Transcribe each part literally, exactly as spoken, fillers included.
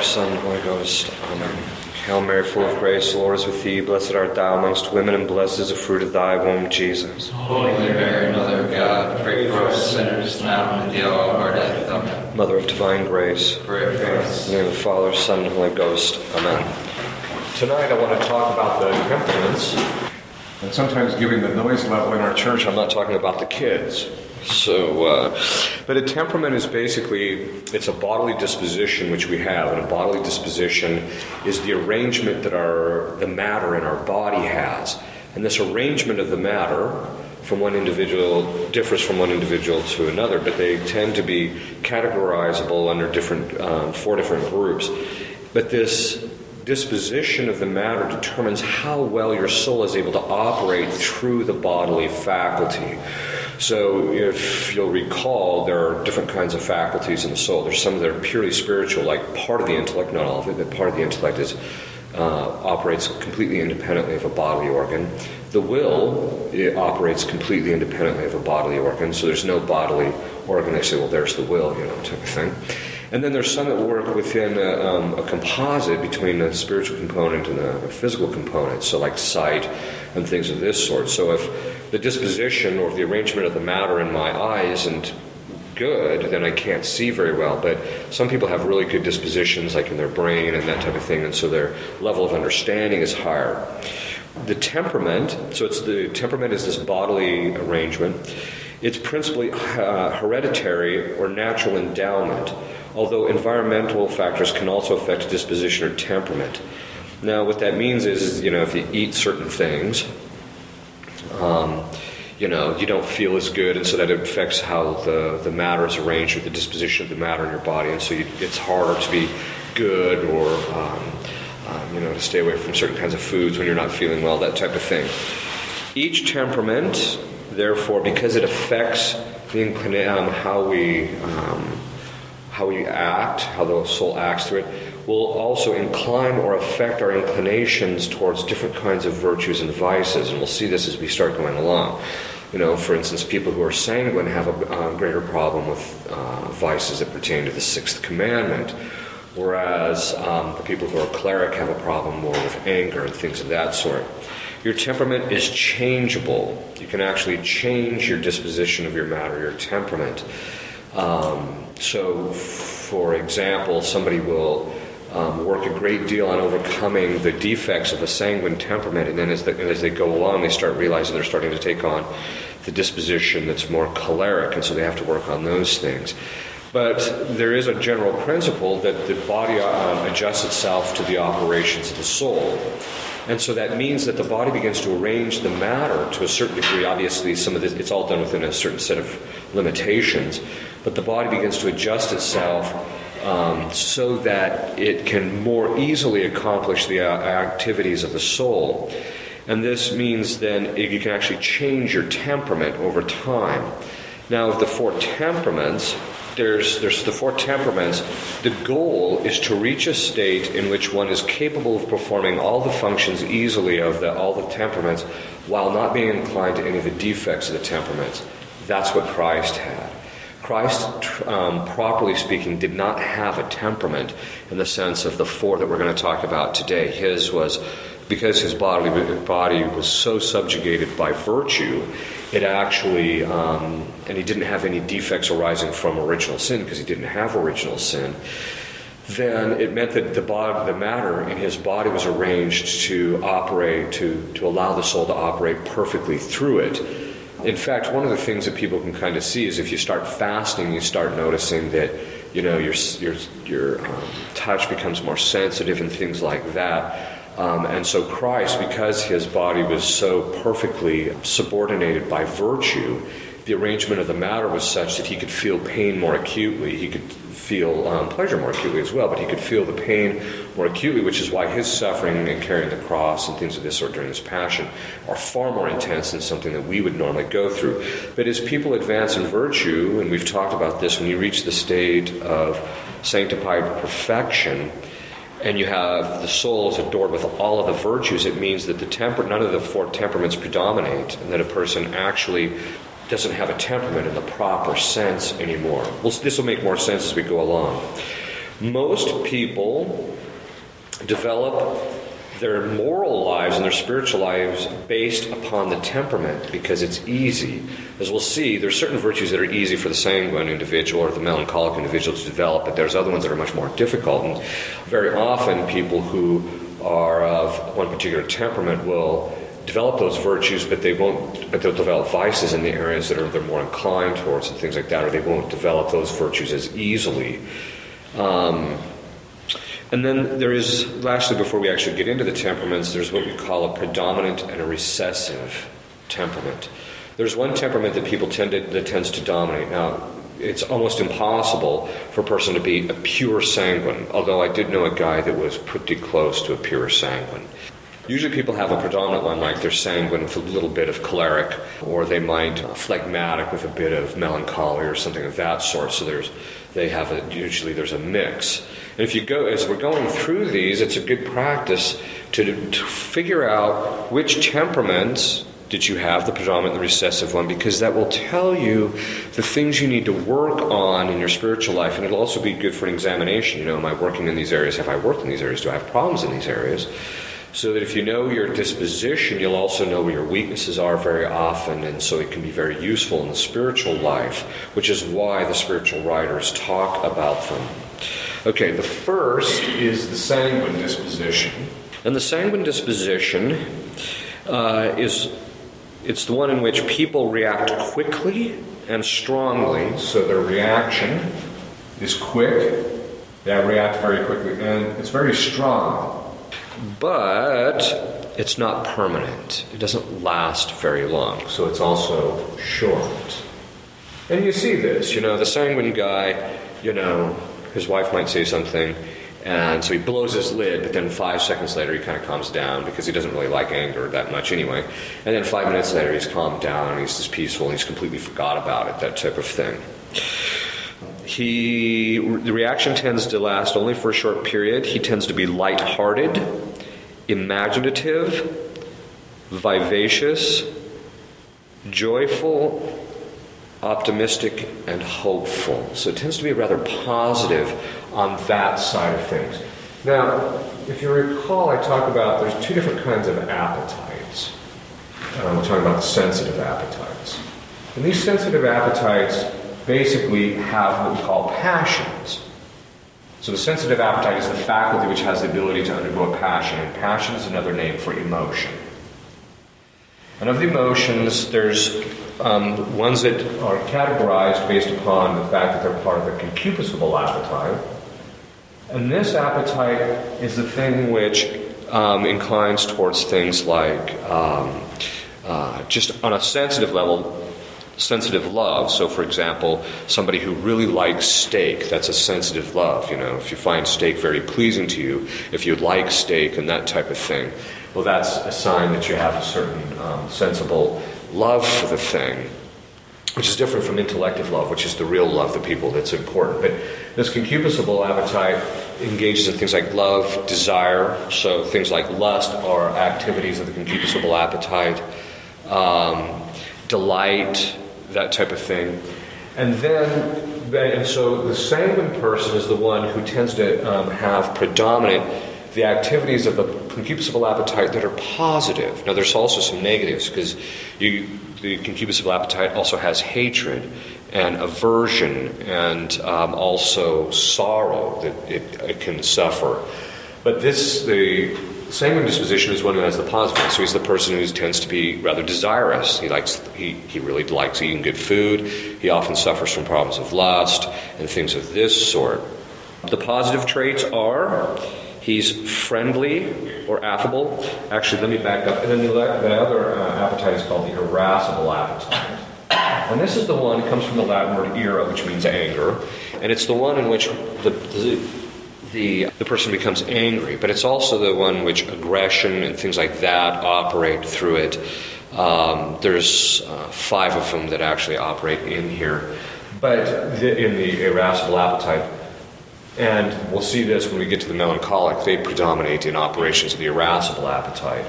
Son, and Holy Ghost. Amen. Hail Mary, full of grace, the Lord is with thee. Blessed art thou amongst women, and blessed is the fruit of thy womb, Jesus. Holy Mary, Mother of God, pray for us sinners now and at the hour of our death. Amen. Mother of divine grace, Pray for us. in the name of the Father, Son, and Holy Ghost. Amen. Tonight I want to talk about the temperaments, and sometimes given the noise level in our church, I'm not talking about the kids. So, uh, but a temperament is basically, it's a bodily disposition which we have, and a bodily disposition is the arrangement that our the matter in our body has. And this arrangement of the matter from one individual differs from one individual to another, but they tend to be categorizable under different um, four different groups. But this disposition of the matter determines how well your soul is able to operate through the bodily faculty. So if you'll recall, there are different kinds of faculties in the soul. There's some that are purely spiritual, like part of the intellect, not all of it, but part of the intellect is uh, operates completely independently of a bodily organ. The will, it operates completely independently of a bodily organ, so there's no bodily organ. They say, well, there's the will, you know, type of thing. And then there's some that work within a, um, a composite between the spiritual component and the physical component, so like sight and things of this sort. So if the disposition or the arrangement of the matter in my eye isn't good, then I can't see very well. But some people have really good dispositions, like in their brain and that type of thing, and so their level of understanding is higher. The temperament, so it's the temperament is this bodily arrangement. It's principally uh, hereditary or natural endowment, although environmental factors can also affect disposition or temperament. Now, what that means is, is you know, if you eat certain things, Um, you know, you don't feel as good, and so that affects how the, the matter is arranged, or the disposition of the matter in your body, and so you, it's harder to be good, or um, um, you know, to stay away from certain kinds of foods when you're not feeling well, that type of thing. Each temperament, therefore, because it affects the inclina- um, how we um, how we act, how the soul acts through it, will also incline or affect our inclinations towards different kinds of virtues and vices, and we'll see this as we start going along. You know, for instance, people who are sanguine have a, a greater problem with uh, vices that pertain to the sixth commandment, whereas um, the people who are cleric have a problem more with anger and things of that sort. Your temperament is changeable. You can actually change your disposition of your matter, your temperament. Um, so, for example, somebody will Um, work a great deal on overcoming the defects of a sanguine temperament, and then as, the, as they go along, they start realizing they're starting to take on the disposition that's more choleric, and so they have to work on those things. But there is a general principle that the body um, adjusts itself to the operations of the soul. And so that means that the body begins to arrange the matter to a certain degree. Obviously, some of this, it's all done within a certain set of limitations, but the body begins to adjust itself Um, so that it can more easily accomplish the uh, activities of the soul. And this means then you can actually change your temperament over time. Now, of the four temperaments, there's, there's the four temperaments. The goal is to reach a state in which one is capable of performing all the functions easily of the, all the temperaments while not being inclined to any of the defects of the temperaments. That's what Christ had. Christ, um, properly speaking, did not have a temperament in the sense of the four that we're going to talk about today. His was, because his bodily body was so subjugated by virtue, it actually, um, and he didn't have any defects arising from original sin, because he didn't have original sin, then it meant that the body, the matter in his body was arranged to operate, to, to allow the soul to operate perfectly through it. In fact, one of the things that people can kind of see is if you start fasting, you start noticing that, you know, your your your um, touch becomes more sensitive and things like that. Um, and so Christ, because his body was so perfectly subordinated by virtue, the arrangement of the matter was such that he could feel pain more acutely. He could feel um, pleasure more acutely as well, but he could feel the pain more acutely, which is why his suffering and carrying the cross and things of this sort during his passion are far more intense than something that we would normally go through. But as people advance in virtue, and we've talked about this, when you reach the state of sanctified perfection, and you have the soul is adored with all of the virtues, it means that the temper, none of the four temperaments predominate, and that a person actually doesn't have a temperament in the proper sense anymore. Well, this will make more sense as we go along. Most people develop their moral lives and their spiritual lives based upon the temperament because it's easy. As we'll see, there's certain virtues that are easy for the sanguine individual or the melancholic individual to develop, but there's other ones that are much more difficult. And very often people who are of one particular temperament will develop those virtues, but they won't, but they'll develop vices in the areas that are they're more inclined towards and things like that, or they won't develop those virtues as easily. Um, And then there is, lastly, before we actually get into the temperaments, there's what we call a predominant and a recessive temperament. There's one temperament that people tend to, that tends to dominate. Now, it's almost impossible for a person to be a pure sanguine, although I did know a guy that was pretty close to a pure sanguine. Usually people have a predominant one, like they're sanguine with a little bit of choleric, or they might uh, phlegmatic with a bit of melancholy or something of that sort. So there's, they have a, usually there's a mix. And if you go, as we're going through these, it's a good practice to, to figure out which temperaments did you have, the predominant and the recessive one, because that will tell you the things you need to work on in your spiritual life, and it'll also be good for an examination. You know, am I working in these areas? Have I worked in these areas? Do I have problems in these areas? So that if you know your disposition, you'll also know where your weaknesses are very often, and so it can be very useful in the spiritual life, which is why the spiritual writers talk about them. Okay, the first is the sanguine disposition. And the sanguine disposition uh, is, it's the one in which people react quickly and strongly, so their reaction is quick, they react very quickly, and it's very strong. But it's not permanent. It doesn't last very long, so it's also short. And you see this, you know, the sanguine guy, you know, his wife might say something, and so he blows his lid, but then five seconds later he kind of calms down because he doesn't really like anger that much anyway. And then five minutes later he's calmed down and he's just peaceful and he's completely forgot about it, that type of thing. He, the reaction tends to last only for a short period. He tends to be light-hearted, imaginative, vivacious, joyful, optimistic, and hopeful. So it tends to be rather positive on that side of things. Now, if you recall, I talked about there's two different kinds of appetites. Uh, we're talking about sensitive appetites. And these sensitive appetites basically have what we call passions. So the sensitive appetite is the faculty which has the ability to undergo a passion, and passion is another name for emotion. And of the emotions, there's um, ones that are categorized based upon the fact that they're part of the concupiscible appetite. And this appetite is the thing which um, inclines towards things like, um, uh, just on a sensitive level, sensitive love. So, for example, somebody who really likes steak, that's a sensitive love. You know, if you find steak very pleasing to you, if you like steak and that type of thing, well, that's a sign that you have a certain um, sensible love for the thing, which is different from intellective love, which is the real love, the people that's important. But this concupiscible appetite engages in things like love, desire. So things like lust are activities of the concupiscible appetite, um, delight, that type of thing. And then, and so the sanguine person is the one who tends to um, have predominant the activities of the concupiscible appetite that are positive. Now, there's also some negatives, because you, the concupiscible appetite also has hatred and aversion and um, also sorrow that it, it can suffer. But this, the sanguine disposition is one who has the positive. So he's the person who tends to be rather desirous. He likes, he, he really likes eating good food. He often suffers from problems of lust and things of this sort. The positive traits are he's friendly or affable. Actually, let me back up. And then the, the other uh, appetite is called the irascible appetite. And this is the one, it comes from the Latin word ira, which means anger. And it's the one in which the, the The, the person becomes angry, but it's also the one which aggression and things like that operate through it. Um, there's uh, five of them that actually operate in here, but the, in the irascible appetite, and we'll see this when we get to the melancholic, they predominate in operations of the irascible appetite.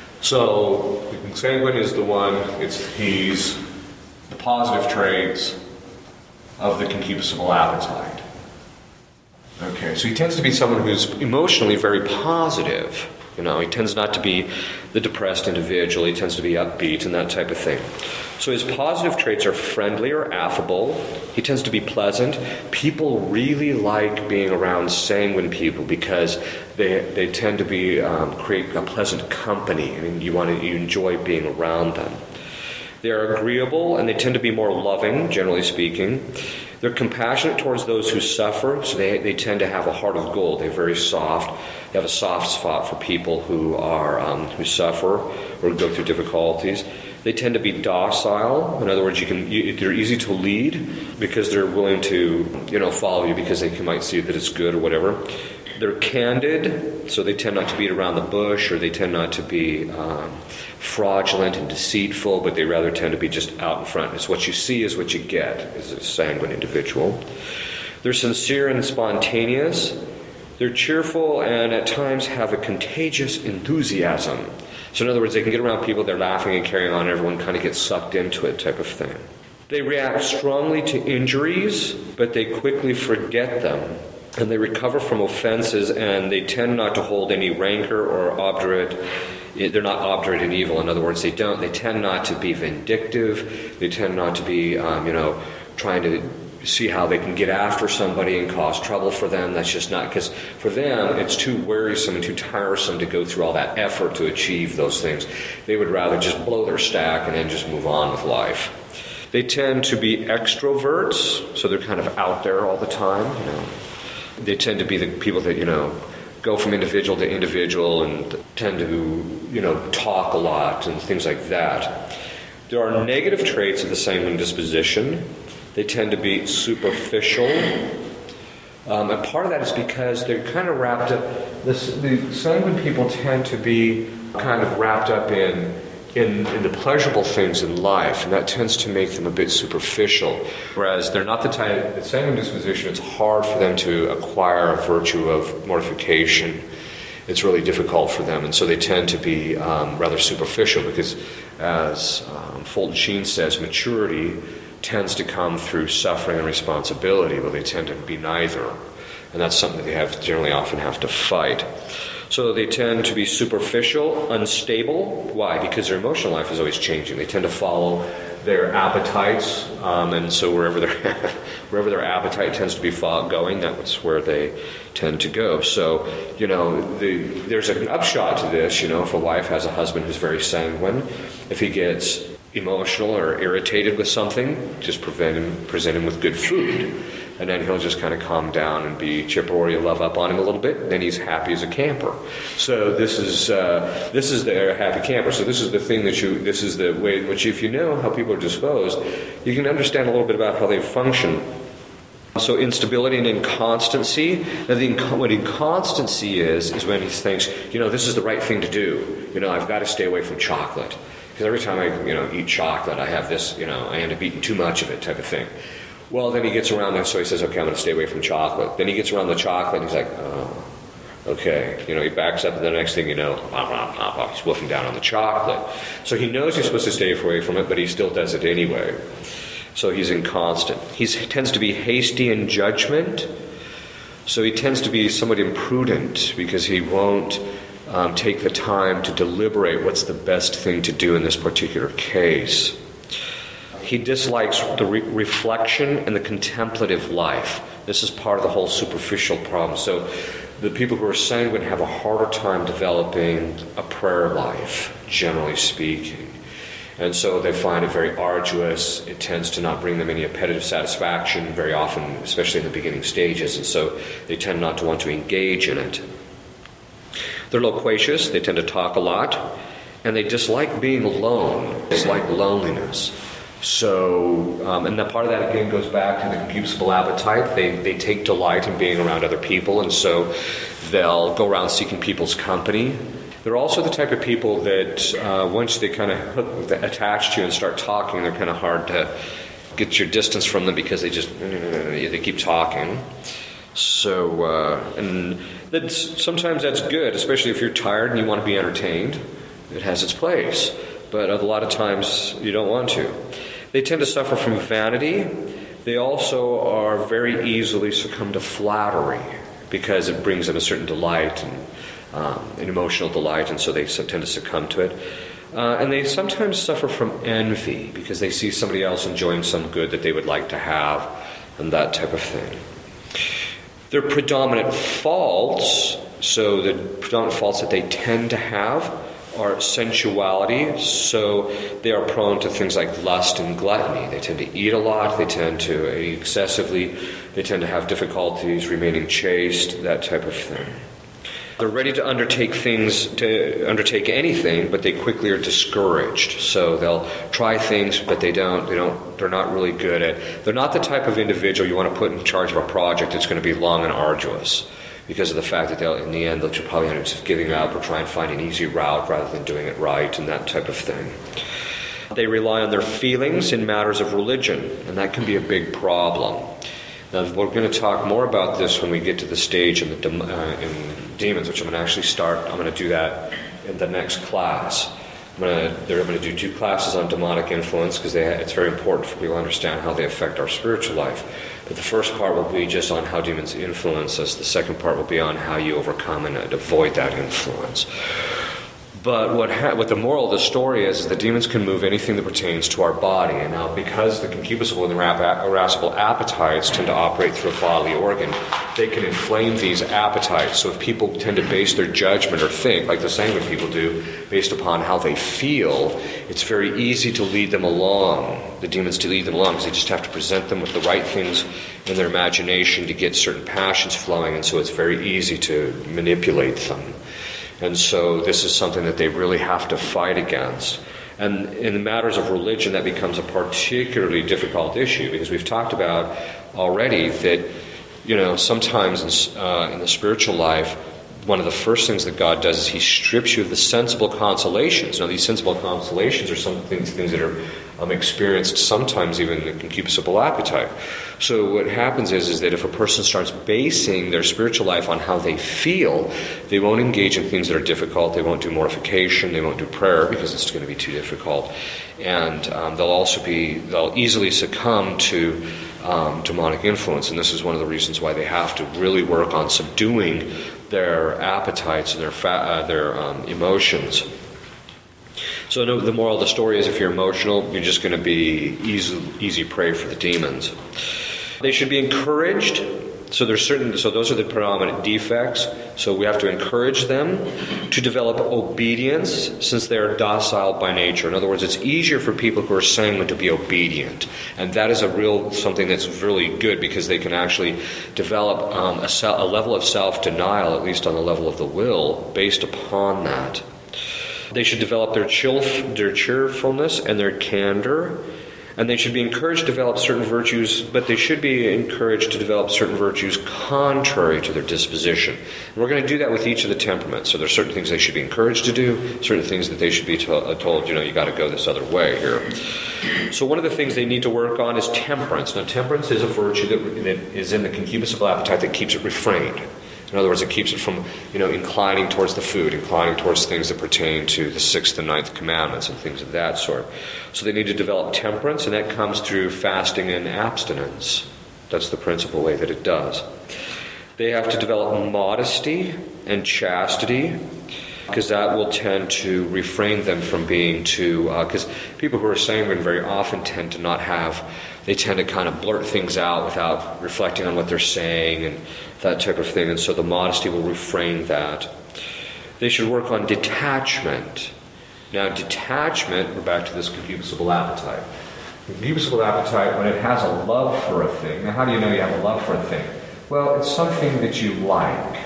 So the sanguine is the one, it's he's the positive traits of the concupiscible appetite. Okay, so he tends to be someone who's emotionally very positive. You know, he tends not to be the depressed individual. He tends to be upbeat and that type of thing. So his positive traits are friendly or affable. He tends to be pleasant. People really like being around sanguine people because they they tend to be um, create a pleasant company, and you want to you enjoy being around them. They are agreeable, and they tend to be more loving, generally speaking. They're compassionate towards those who suffer, so they, they tend to have a heart of gold. They're very soft. They have a soft spot for people who are um, who suffer or go through difficulties. They tend to be docile. In other words, you can you, they're easy to lead because they're willing to you know follow you because they might see that it's good or whatever. They're candid, so they tend not to beat around the bush, or they tend not to be um, fraudulent and deceitful, but they rather tend to be just out in front. It's what you see is what you get as a sanguine individual. They're sincere and spontaneous. They're cheerful and at times have a contagious enthusiasm. So in other words, they can get around people, they're laughing and carrying on, everyone kind of gets sucked into it type of thing. They react strongly to injuries, but they quickly forget them. And they recover from offenses, and they tend not to hold any rancor or obdurate. They're not obdurate in evil. In other words, they don't. They tend not to be vindictive. They tend not to be, um, you know, trying to see how they can get after somebody and cause trouble for them. That's just not, because for them, it's too wearisome and too tiresome to go through all that effort to achieve those things. They would rather just blow their stack and then just move on with life. They tend to be extroverts, so they're kind of out there all the time, you know. They tend to be the people that, you know, go from individual to individual and tend to, you know, talk a lot and things like that. There are negative traits of the sanguine disposition. They tend to be superficial. Um, and part of that is because they're kind of wrapped up, this, the sanguine people tend to be kind of wrapped up in In, in the pleasurable things in life, and that tends to make them a bit superficial. Whereas they're not the type, the sanguine disposition, it's hard for them to acquire a virtue of mortification. It's really difficult for them, and so they tend to be um, rather superficial because, as um, Fulton Sheen says, maturity tends to come through suffering and responsibility, but they tend to be neither. And that's something that they have generally often have to fight. So they tend to be superficial, unstable. Why? Because their emotional life is always changing. They tend to follow their appetites, um, and so wherever their wherever their appetite tends to be going, that's where they tend to go. So, you know, the, there's an upshot to this. You know, if a wife has a husband who's very sanguine, if he gets emotional or irritated with something, just prevent him, present him with good food. And then he'll just kind of calm down and be chipper, or you love up on him a little bit, and then he's happy as a camper. So this is uh, this is the happy camper. So this is the thing that you, this is the way in which, if you know how people are disposed, you can understand a little bit about how they function. So instability and inconstancy. Now, the inc- what inconstancy is, is when he thinks, you know, this is the right thing to do. You know, I've got to stay away from chocolate. Because every time I, you know, eat chocolate, I have this, you know, I end up eating too much of it type of thing. Well, then he gets around that, so he says, okay, I'm going to stay away from chocolate. Then he gets around the chocolate, and he's like, oh, okay. You know, he backs up, and the next thing you know, blah, blah, blah, blah, he's wolfing down on the chocolate. So he knows he's supposed to stay away from it, but he still does it anyway. So he's inconstant. He's, he tends to be hasty in judgment. So he tends to be somewhat imprudent because he won't um, take the time to deliberate what's the best thing to do in this particular case. He dislikes the re- reflection and the contemplative life. This is part of the whole superficial problem. So the people who are sanguine have a harder time developing a prayer life, generally speaking. And so they find it very arduous. It tends to not bring them any appetitive satisfaction very often, especially in the beginning stages. And so they tend not to want to engage in it. They're loquacious. They tend to talk a lot. And they dislike being alone, dislike loneliness. So, um, and that part of that again goes back to the concupiscible appetite. They they take delight in being around other people, and so they'll go around seeking people's company. They're also the type of people that uh, once they kind of hook, attach to you and start talking, they're kind of hard to get your distance from them because they just they keep talking. So, uh, and that's, sometimes that's good, especially if you're tired and you want to be entertained. It has its place, but a lot of times you don't want to. They tend to suffer from vanity. They also are very easily succumb to flattery. because it brings them a certain delight and um, an emotional delight, and so they tend to succumb to it. Uh, and they sometimes suffer from envy because they see somebody else enjoying some good that they would like to have, and that type of thing. Their predominant faults, so the predominant faults that they tend to have are sensuality, so they are prone to things like lust and gluttony. They tend to eat a lot, they tend to eat excessively, they tend to have difficulties remaining chaste, that type of thing. They're ready to undertake things, to undertake anything, but they quickly are discouraged. So they'll try things, but they don't, they don't, they're not really good at, they're not the type of individual you want to put in charge of a project that's going to be long and arduous, because of the fact that they'll, in the end, they'll probably end up just giving up or try and find an easy route rather than doing it right and that type of thing. They rely on their feelings in matters of religion, and that can be a big problem. Now, we're going to talk more about this when we get to the stage in, the, uh, in demons, which I'm going to actually start. I'm going to do that in the next class. I'm going to, I'm going to do two classes on demonic influence because it's very important for people to understand how they affect our spiritual life. But the first part will be just on how demons influence us. The second part will be on how you overcome and avoid that influence. But what ha- what the moral of the story is, is that demons can move anything that pertains to our body. And now, because the concupiscible and the irascible appetites tend to operate through a bodily organ, they can inflame these appetites. So if people tend to base their judgment or think, like the sanguine people do, based upon how they feel, it's very easy to lead them along, the demons to lead them along, because they just have to present them with the right things in their imagination to get certain passions flowing, and so it's very easy to manipulate them. And so this is something that they really have to fight against. And in the matters of religion, that becomes a particularly difficult issue, because we've talked about already that, you know, sometimes in, uh, in the spiritual life, one of the first things that God does is He strips you of the sensible consolations. Now, these sensible consolations are some things, things that are um, experienced sometimes even in the concupiscible appetite. So what happens is, is that if a person starts basing their spiritual life on how they feel, they won't engage in things that are difficult. They won't do mortification. They won't do prayer because it's going to be too difficult. And um, they'll also be, they'll easily succumb to um, demonic influence. And this is one of the reasons why they have to really work on subduing their appetites and their fa- uh, their um, emotions. So no, the moral of the story is, if you're emotional, you're just going to be easy, easy prey for the demons. They should be encouraged. So there's certain. So those are the predominant defects. So we have to encourage them to develop obedience, since they are docile by nature. In other words, it's easier for people who are sanguine to be obedient, and that is a real something that's really good, because they can actually develop um, a, se- a level of self-denial, at least on the level of the will, based upon that. They should develop their, chill, their cheerfulness and their candor. And they should be encouraged to develop certain virtues, but they should be encouraged to develop certain virtues contrary to their disposition. And we're going to do that with each of the temperaments. So there's certain things they should be encouraged to do, certain things that they should be to- told, you know, you got to go this other way here. So one of the things they need to work on is temperance. Now, temperance is a virtue that, that is in the concupiscible appetite that keeps it refrained. In other words, it keeps it from, you know, inclining towards the food, inclining towards things that pertain to the sixth and ninth commandments and things of that sort. So they need to develop temperance, and that comes through fasting and abstinence. That's the principal way that it does. They have to develop modesty and chastity, because that will tend to refrain them from being too... Because uh, people who are sanguine very often tend to not have... They tend to kind of blurt things out without reflecting on what they're saying and that type of thing. And so the modesty will refrain that. They should work on detachment. Now, detachment, we're back to this concupiscible appetite. The concupiscible appetite, when it has a love for a thing... Now, how do you know you have a love for a thing? Well, it's something that you like.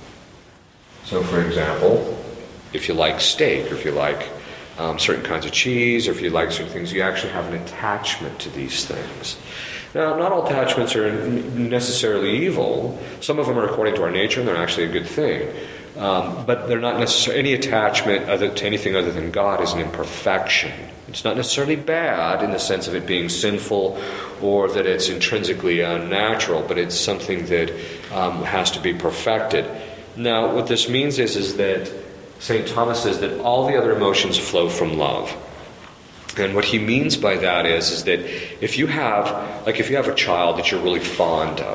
So, for example, if you like steak, or if you like um, certain kinds of cheese, or if you like certain things, you actually have an attachment to these things. Now, not all attachments are necessarily evil. Some of them are according to our nature, and they're actually a good thing. Um, but they're not necessarily... Any attachment other, to anything other than God is an imperfection. It's not necessarily bad in the sense of it being sinful or that it's intrinsically unnatural, but it's something that um, has to be perfected. Now, what this means is, is that Saint Thomas says that all the other emotions flow from love. And what he means by that is, is that if you have, like if you have a child that you're really fond of,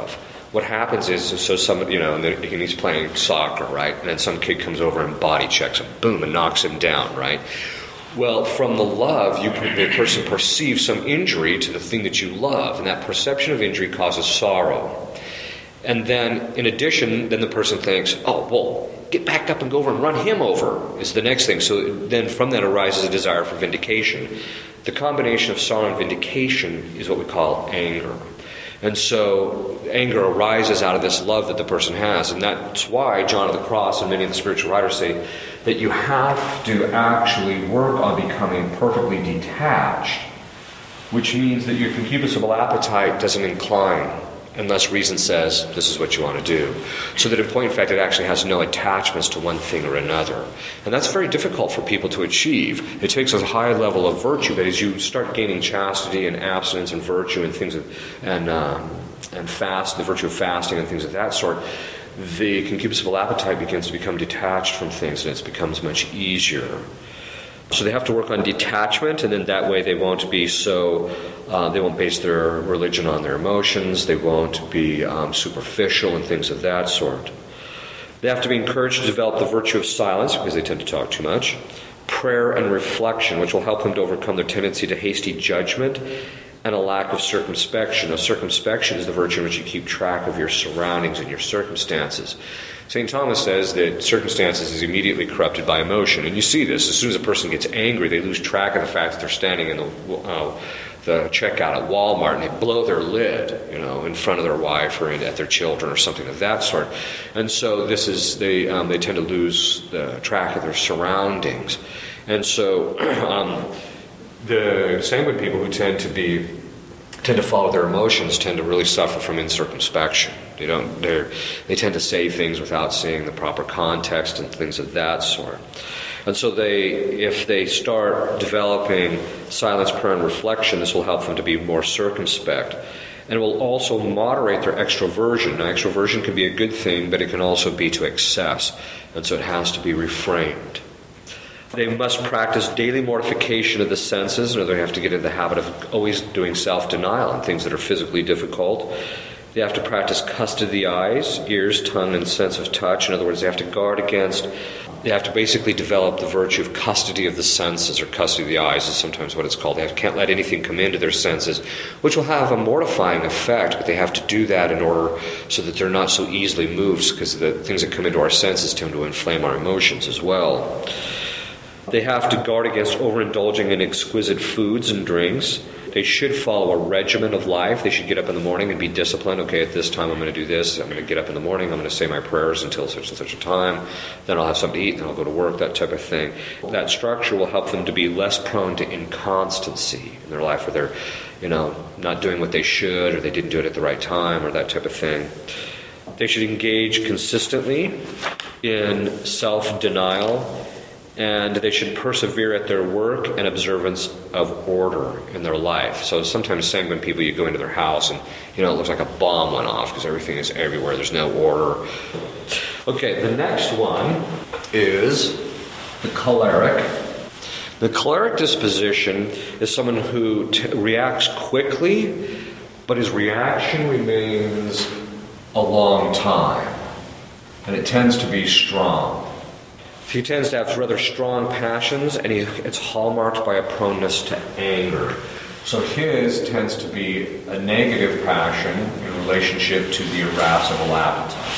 What happens is, so some, you know, and, and he's playing soccer, right? And then some kid comes over and body checks him, boom, and knocks him down, right? Well, from the love, you can, the person perceives some injury to the thing that you love, and that perception of injury causes sorrow. And then, in addition, then the person thinks, oh, well, get back up and go over and run him over is the next thing. So then from that arises a desire for vindication. The combination of sorrow and vindication is what we call anger. And so anger arises out of this love that the person has. And that's why John of the Cross and many of the spiritual writers say that you have to actually work on becoming perfectly detached, which means that your concupiscible appetite doesn't incline unless reason says this is what you want to do. So that in point of fact it actually has no attachments to one thing or another. And that's very difficult for people to achieve. It takes a high level of virtue, but as you start gaining chastity and abstinence and virtue and things of, and um, and fast, the virtue of fasting and things of that sort, the concupiscible appetite begins to become detached from things, and it becomes much easier. So they have to work on detachment, and then that way they won't be so, uh, they won't base their religion on their emotions, they won't be um, superficial and things of that sort. They have to be encouraged to develop the virtue of silence, because they tend to talk too much, prayer and reflection, which will help them to overcome their tendency to hasty judgment, and a lack of circumspection. Now, circumspection is the virtue in which you keep track of your surroundings and your circumstances. Saint Thomas says that circumstances is immediately corrupted by emotion. And you see this. As soon as a person gets angry, they lose track of the fact that they're standing in the uh, the checkout at Walmart and they blow their lid, you know, in front of their wife or in, at their children or something of that sort. And so this is, they um, they tend to lose the track of their surroundings. And so um, the sanguine people who tend to be tend to follow their emotions tend to really suffer from incircumspection. They don't. They they tend to say things without seeing the proper context and things of that sort. And so they, if they start developing silence, prayer, and reflection, this will help them to be more circumspect. And it will also moderate their extroversion. Now, extroversion can be a good thing, but it can also be to excess. And so it has to be reframed. They must practice daily mortification of the senses, or they have to get into the habit of always doing self-denial on things that are physically difficult. They have to practice custody of the eyes, ears, tongue, and sense of touch. In other words, they have to guard against, they have to basically develop the virtue of custody of the senses, or custody of the eyes is sometimes what it's called. They have, can't let anything come into their senses, which will have a mortifying effect, but they have to do that in order so that they're not so easily moved, because the things that come into our senses tend to inflame our emotions as well. They have to guard against overindulging in exquisite foods and drinks. They should follow a regimen of life. They should get up in the morning and be disciplined. Okay, at this time I'm going to do this. I'm going to get up in the morning. I'm going to say my prayers until such and such a time. Then I'll have something to eat. Then I'll go to work, that type of thing. That structure will help them to be less prone to inconstancy in their life, where they're, you know, not doing what they should, or they didn't do it at the right time, or that type of thing. They should engage consistently in self-denial, and they should persevere at their work and observance of order in their life. So sometimes sanguine people, you go into their house and, you know, it looks like a bomb went off because everything is everywhere. There's no order. Okay, the next one is the choleric. The choleric disposition is someone who t- reacts quickly, but his reaction remains a long time, and it tends to be strong. He tends to have rather strong passions, and he, it's hallmarked by a proneness to anger. So his tends to be a negative passion in relationship to the irascible appetite.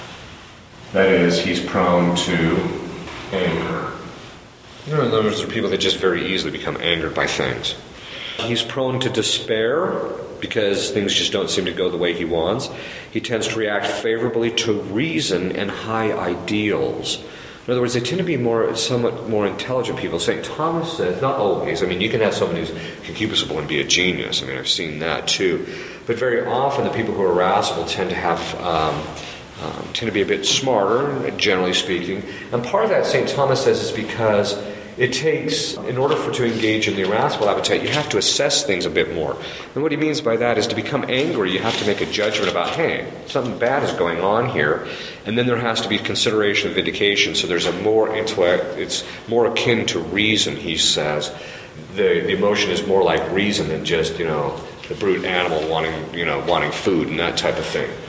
That is, he's prone to anger. You know, in other words, there are people that just very easily become angered by things. He's prone to despair because things just don't seem to go the way he wants. He tends to react favorably to reason and high ideals. In other words, they tend to be more, somewhat more intelligent people. Saint Thomas says, not always. I mean, you can have someone who's concupiscible and be a genius. I mean, I've seen that too. But very often, the people who are irascible tend to have, um, um, tend to be a bit smarter, generally speaking. And part of that, Saint Thomas says, is because it takes, in order for to engage in the irascible appetite, you have to assess things a bit more. And what he means by that is to become angry, you have to make a judgment about, hey, something bad is going on here. And then there has to be consideration of vindication. So there's a more intellect, it's more akin to reason, he says. The, the emotion is more like reason than just, you know, the brute animal wanting, you know, wanting food and that type of thing.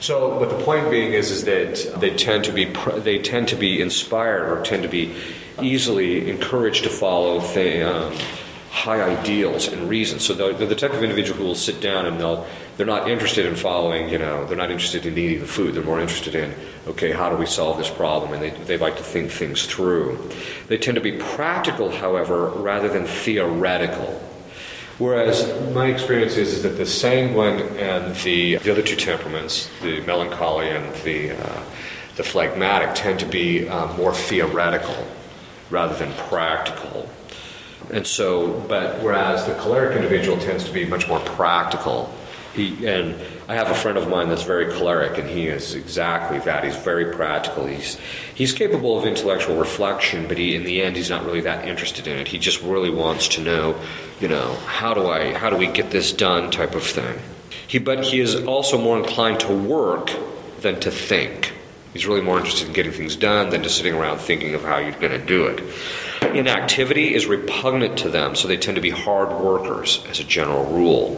So, but the point being is, is that they tend to be they tend to be inspired or tend to be easily encouraged to follow th- um, high ideals and reasons. So they're, they're the type of individual who will sit down and they'll they're not interested in following, you know, they're not interested in eating the food. They're more interested in, okay, how do we solve this problem? And they they like to think things through. They tend to be practical, however, rather than theoretical. Whereas my experience is, is that the sanguine and the, the other two temperaments, the melancholy and the uh, the phlegmatic, tend to be um, more theoretical rather than practical. And so, but whereas the choleric individual tends to be much more practical. He, and I have a friend of mine that's very choleric, and he is exactly that. He's very practical. He's he's capable of intellectual reflection, but he, in the end, he's not really that interested in it. He just really wants to know, you know, how do I, how do we get this done, type of thing. He, but he is also more inclined to work than to think. He's really more interested in getting things done than just sitting around thinking of how you're going to do it. Inactivity is repugnant to them, so they tend to be hard workers as a general rule.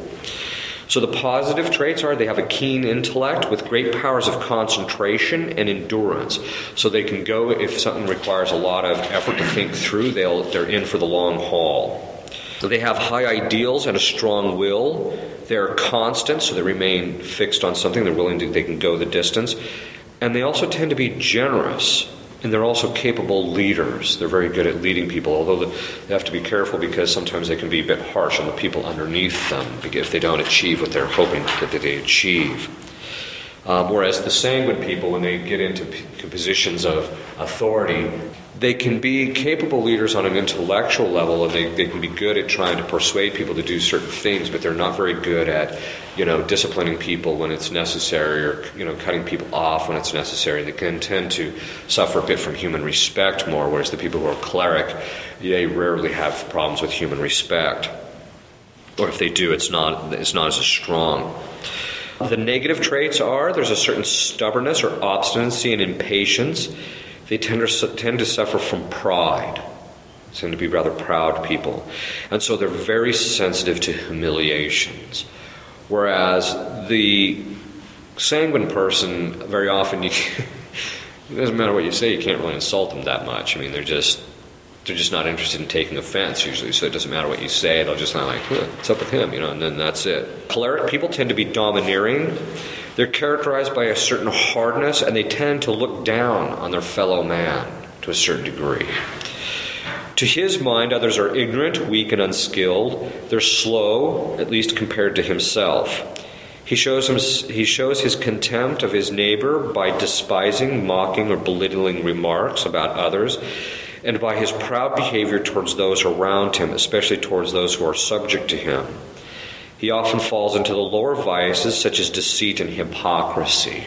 So the positive traits are they have a keen intellect with great powers of concentration and endurance. So they can go, if something requires a lot of effort to think through, they'll, they're in for the long haul. So they have high ideals and a strong will. They're constant, so they remain fixed on something. They're willing to, they can go the distance. And they also tend to be generous. And they're also capable leaders. They're very good at leading people, although they have to be careful because sometimes they can be a bit harsh on the people underneath them if they don't achieve what they're hoping that they achieve. Um, whereas the sanguine people, when they get into p- positions of authority, they can be capable leaders on an intellectual level, and they, they can be good at trying to persuade people to do certain things, but they're not very good at, you know, disciplining people when it's necessary, or, you know, cutting people off when it's necessary. They can tend to suffer a bit from human respect more, whereas the people who are choleric, they rarely have problems with human respect. Or if they do, it's not it's not as strong. The negative traits are there's a certain stubbornness or obstinacy and impatience. They tend to, tend to suffer from pride. They tend to be rather proud people. And so they're very sensitive to humiliations. Whereas the sanguine person, very often, you, it doesn't matter what you say, you can't really insult them that much. I mean, they're just they're just not interested in taking offense usually, so it doesn't matter what you say. They'll just kind of like, huh, what's up with him, you know, and then that's it. Choleric people tend to be domineering. They're characterized by a certain hardness, and they tend to look down on their fellow man to a certain degree. To his mind, others are ignorant, weak, and unskilled. They're slow, at least compared to himself. He shows him, he shows his contempt of his neighbor by despising, mocking, or belittling remarks about others, and by his proud behavior towards those around him, especially towards those who are subject to him. He often falls into the lower vices, such as deceit and hypocrisy.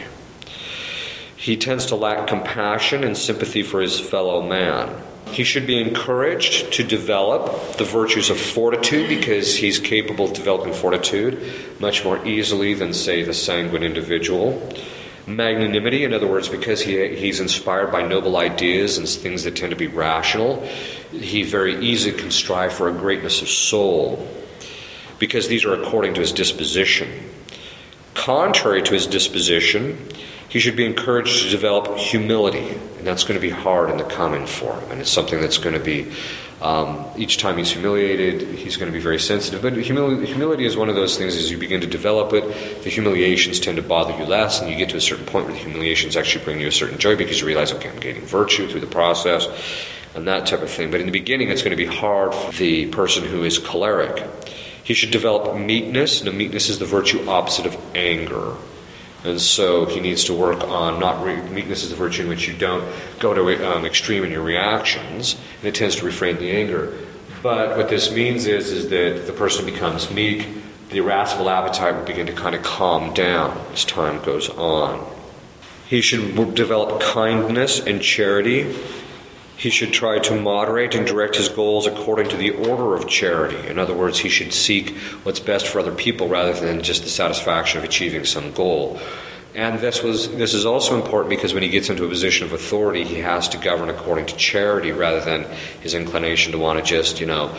He tends to lack compassion and sympathy for his fellow man. He should be encouraged to develop the virtues of fortitude, because he's capable of developing fortitude much more easily than, say, the sanguine individual. Magnanimity, in other words, because he he's inspired by noble ideas and things that tend to be rational, he very easily can strive for a greatness of soul, because these are according to his disposition. Contrary to his disposition, he should be encouraged to develop humility, and that's going to be hard in the coming for him, and it's something that's going to be, um, each time he's humiliated, he's going to be very sensitive. But humility, humility is one of those things, as you begin to develop it, the humiliations tend to bother you less, and you get to a certain point where the humiliations actually bring you a certain joy, because you realize, okay, I'm gaining virtue through the process, and that type of thing. But in the beginning, it's going to be hard for the person who is choleric. He should develop meekness, and meekness is the virtue opposite of anger. And so he needs to work on not re- meekness is the virtue in which you don't go to um, extreme in your reactions, and it tends to refrain the anger. But what this means is, is that the person becomes meek, the irascible appetite will begin to kind of calm down as time goes on. He should develop kindness and charity. He should try to moderate and direct his goals according to the order of charity. In other words, he should seek what's best for other people rather than just the satisfaction of achieving some goal. And this was this is also important because when he gets into a position of authority, he has to govern according to charity rather than his inclination to want to just, you know,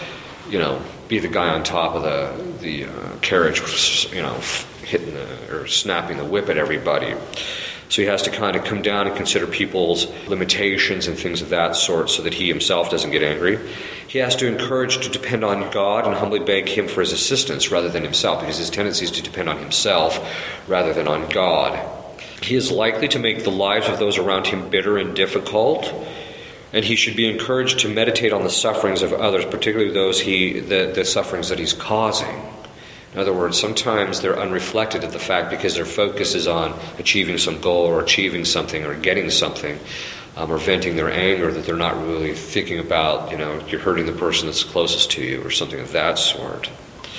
you know, be the guy on top of the the uh, carriage, you know, hitting the, or snapping the whip at everybody. So he has to kind of come down and consider people's limitations and things of that sort so that he himself doesn't get angry. He has to encourage to depend on God and humbly beg him for his assistance rather than himself, because his tendency is to depend on himself rather than on God. He is likely to make the lives of those around him bitter and difficult, and he should be encouraged to meditate on the sufferings of others, particularly those he the, the sufferings that he's causing. In other words, sometimes they're unreflected at the fact because their focus is on achieving some goal or achieving something or getting something, um, or venting their anger, that they're not really thinking about, you know, you're hurting the person that's closest to you or something of that sort.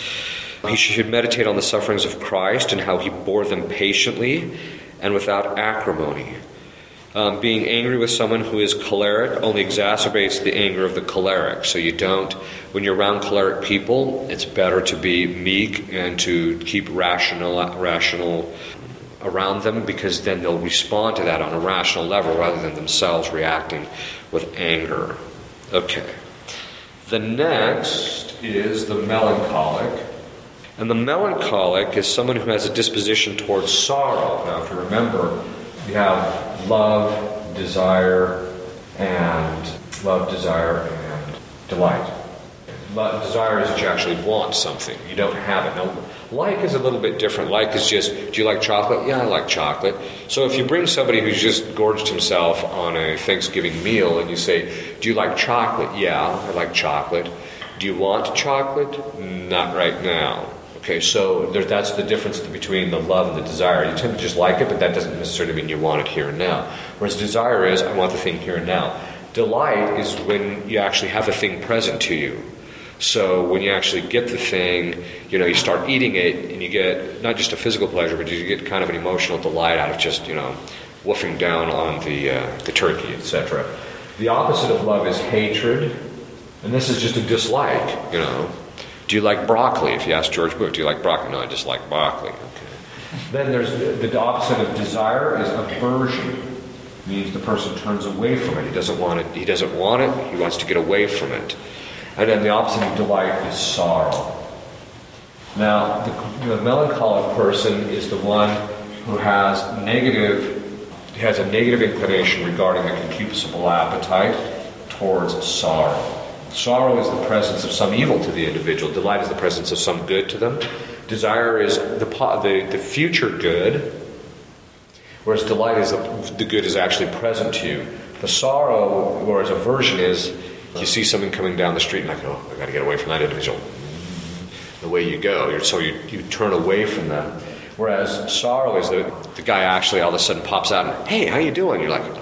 He should meditate on the sufferings of Christ and how he bore them patiently and without acrimony. Um, being angry with someone who is choleric only exacerbates the anger of the choleric. So you don't, when you're around choleric people, it's better to be meek and to keep rational, rational around them, because then they'll respond to that on a rational level rather than themselves reacting with anger. Okay. The next is the melancholic. And the melancholic is someone who has a disposition towards sorrow. Now, if you remember, you have love, desire, and love, desire, and delight. Love, desire is that you actually want something. You don't have it. Now, like is a little bit different. Like is just, do you like chocolate? Yeah, I like chocolate. So if you bring somebody who's just gorged himself on a Thanksgiving meal and you say, do you like chocolate? Yeah, I like chocolate. Do you want chocolate? Not right now. Okay, so there, that's the difference between the love and the desire. You tend to just like it, but that doesn't necessarily mean you want it here and now. Whereas desire is, I want the thing here and now. Delight is when you actually have a thing present to you. So when you actually get the thing, you know, you start eating it, and you get not just a physical pleasure, but you get kind of an emotional delight out of just, you know, woofing down on the uh, the turkey, et cetera. The opposite of love is hatred, and this is just a dislike, you know. Do you like broccoli? If you ask George Bush, do you like broccoli? No, I just like broccoli. Okay. Then there's the, the opposite of desire is aversion. It means the person turns away from it. He doesn't want it. He doesn't want it. He wants to get away from it. And then the opposite of delight is sorrow. Now, the, the melancholic person is the one who has negative, has a negative inclination regarding the concupiscible appetite towards sorrow. Sorrow is the presence of some evil to the individual. Delight is the presence of some good to them. Desire is the the, the future good, whereas delight is the, the good is actually present to you. The sorrow, whereas aversion is, you see someone coming down the street and like, oh, I've got to get away from that individual. The way you go, you're, so you, you turn away from them. Whereas sorrow is the, the guy actually all of a sudden pops out and, hey, how you doing? You're like,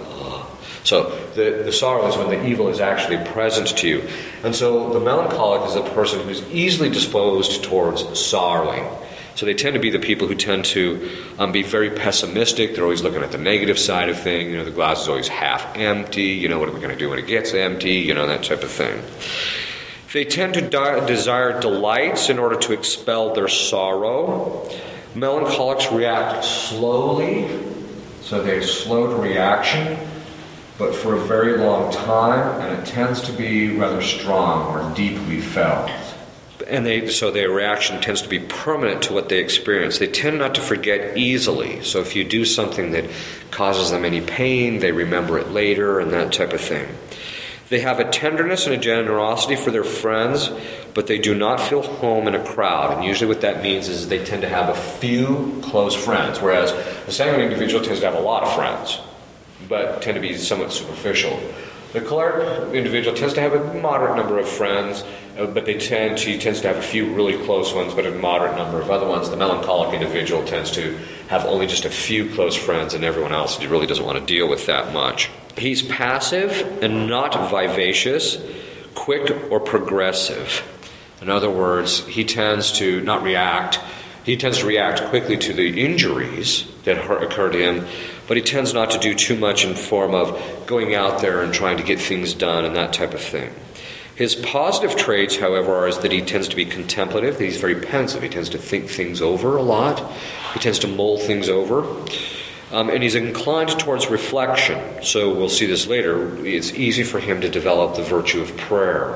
so the, the sorrow is when the evil is actually present to you. And so the melancholic is a person who's easily disposed towards sorrowing. So they tend to be the people who tend to um, be very pessimistic. They're always looking at the negative side of things. You know, the glass is always half empty. You know, what are we going to do when it gets empty? You know, that type of thing. They tend to di- desire delights in order to expel their sorrow. Melancholics react slowly, so they're slow to reaction, but for a very long time, and it tends to be rather strong or deeply felt. And they, so their reaction tends to be permanent to what they experience. They tend not to forget easily. So if you do something that causes them any pain, they remember it later and that type of thing. They have a tenderness and a generosity for their friends, but they do not feel home in a crowd. And usually what that means is they tend to have a few close friends, whereas the sanguine individual tends to have a lot of friends, but tend to be somewhat superficial. The choleric individual tends to have a moderate number of friends, uh, but they tend she tends to have a few really close ones, but a moderate number of other ones. The melancholic individual tends to have only just a few close friends, and everyone else he really doesn't want to deal with that much. He's passive and not vivacious, quick or progressive. In other words, he tends to not react. He tends to react quickly to the injuries that occur to him, but he tends not to do too much in form of going out there and trying to get things done and that type of thing. His positive traits, however, are is that he tends to be contemplative, that he's very pensive. He tends to think things over a lot. He tends to mull things over. Um, and he's inclined towards reflection. So we'll see this later. It's easy for him to develop the virtue of prayer.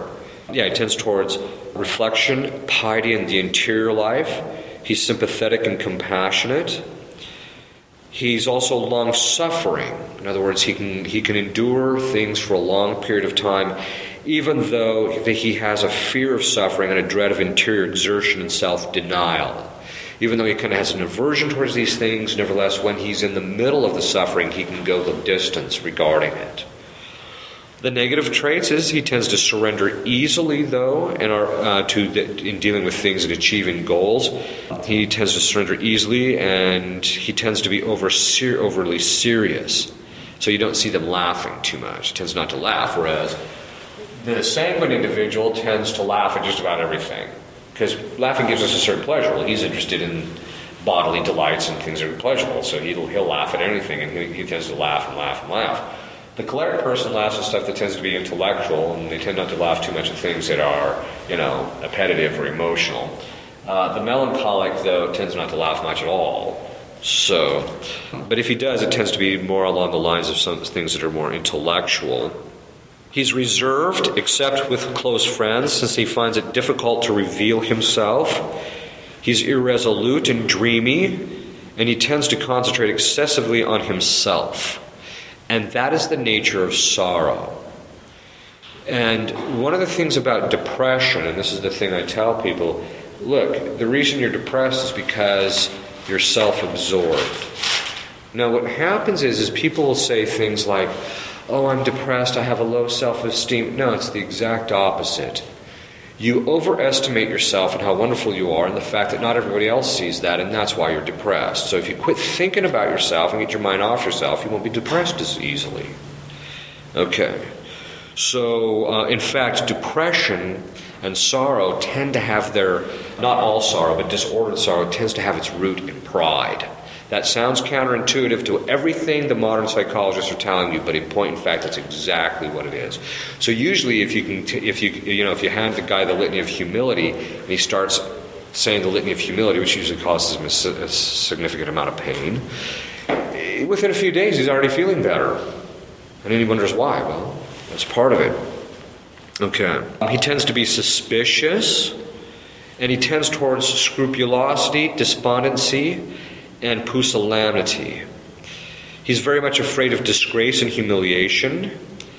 Yeah, he tends towards reflection, piety in the interior life. He's sympathetic and compassionate. He's also long-suffering. In other words, he can he can endure things for a long period of time, even though he has a fear of suffering and a dread of interior exertion and self-denial. Even though he kind of has an aversion towards these things, nevertheless, when he's in the middle of the suffering, he can go the distance regarding it. The negative traits is he tends to surrender easily, though, and are, uh, to the, in dealing with things and achieving goals. He tends to surrender easily, and he tends to be over ser- overly serious. So you don't see them laughing too much. He tends not to laugh, whereas the sanguine individual tends to laugh at just about everything. Because laughing gives us a certain pleasure. Well, he's interested in bodily delights and things that are pleasurable, so he'll, he'll laugh at anything, and he, he tends to laugh and laugh and laugh. The choleric person laughs at stuff that tends to be intellectual, and they tend not to laugh too much at things that are, you know, appetitive or emotional. Uh, the melancholic, though, tends not to laugh much at all. So, but if he does, it tends to be more along the lines of some things that are more intellectual. He's reserved, except with close friends, since he finds it difficult to reveal himself. He's irresolute and dreamy, and he tends to concentrate excessively on himself. And that is the nature of sorrow. And one of the things about depression, and this is the thing I tell people, look, the reason you're depressed is because you're self-absorbed. Now what happens is, is people will say things like, oh, I'm depressed, I have a low self-esteem. No, it's the exact opposite. You overestimate yourself and how wonderful you are, and the fact that not everybody else sees that, and that's why you're depressed. So if you quit thinking about yourself and get your mind off yourself, you won't be depressed as easily. Okay. So, uh, in fact, depression and sorrow tend to have their, not all sorrow, but disordered sorrow tends to have its root in pride. That sounds counterintuitive to everything the modern psychologists are telling you, but in point in fact, that's exactly what it is. So usually, if you can, t- if you you know, if you hand the guy the litany of humility, and he starts saying the litany of humility, which usually causes him a, a significant amount of pain, within a few days he's already feeling better, and then he wonders why. Well, that's part of it. Okay, he tends to be suspicious, and he tends towards scrupulosity, despondency, and pusillanimity. He's very much afraid of disgrace and humiliation,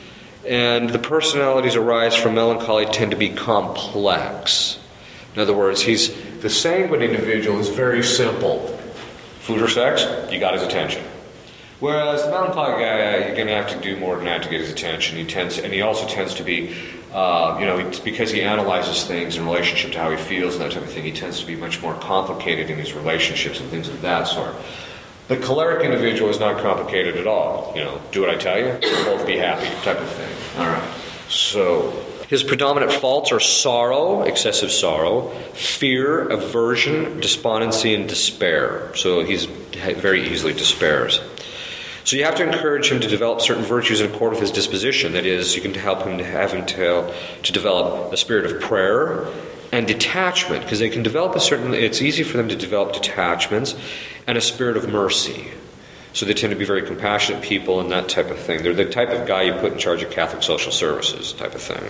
and the personalities arise from melancholy tend to be complex. In other words, he's the sanguine individual is very simple. Food or sex, you got his attention. Whereas the melancholy guy, you're going to have to do more than that to get his attention. He tends, and he also tends to be, uh, you know, it's because he analyzes things in relationship to how he feels and that type of thing. He tends to be much more complicated in his relationships and things of that sort. The choleric individual is not complicated at all. You know, do what I tell you, we'll both be happy, type of thing. All right. So his predominant faults are sorrow, excessive sorrow, fear, aversion, despondency, and despair. So he's very easily despairs. So you have to encourage him to develop certain virtues in accord with his disposition. That is, you can help him to have him to, to develop a spirit of prayer and detachment, because they can develop a certain, it's easy for them to develop detachments, and a spirit of mercy. So they tend to be very compassionate people and that type of thing. They're the type of guy you put in charge of Catholic social services type of thing.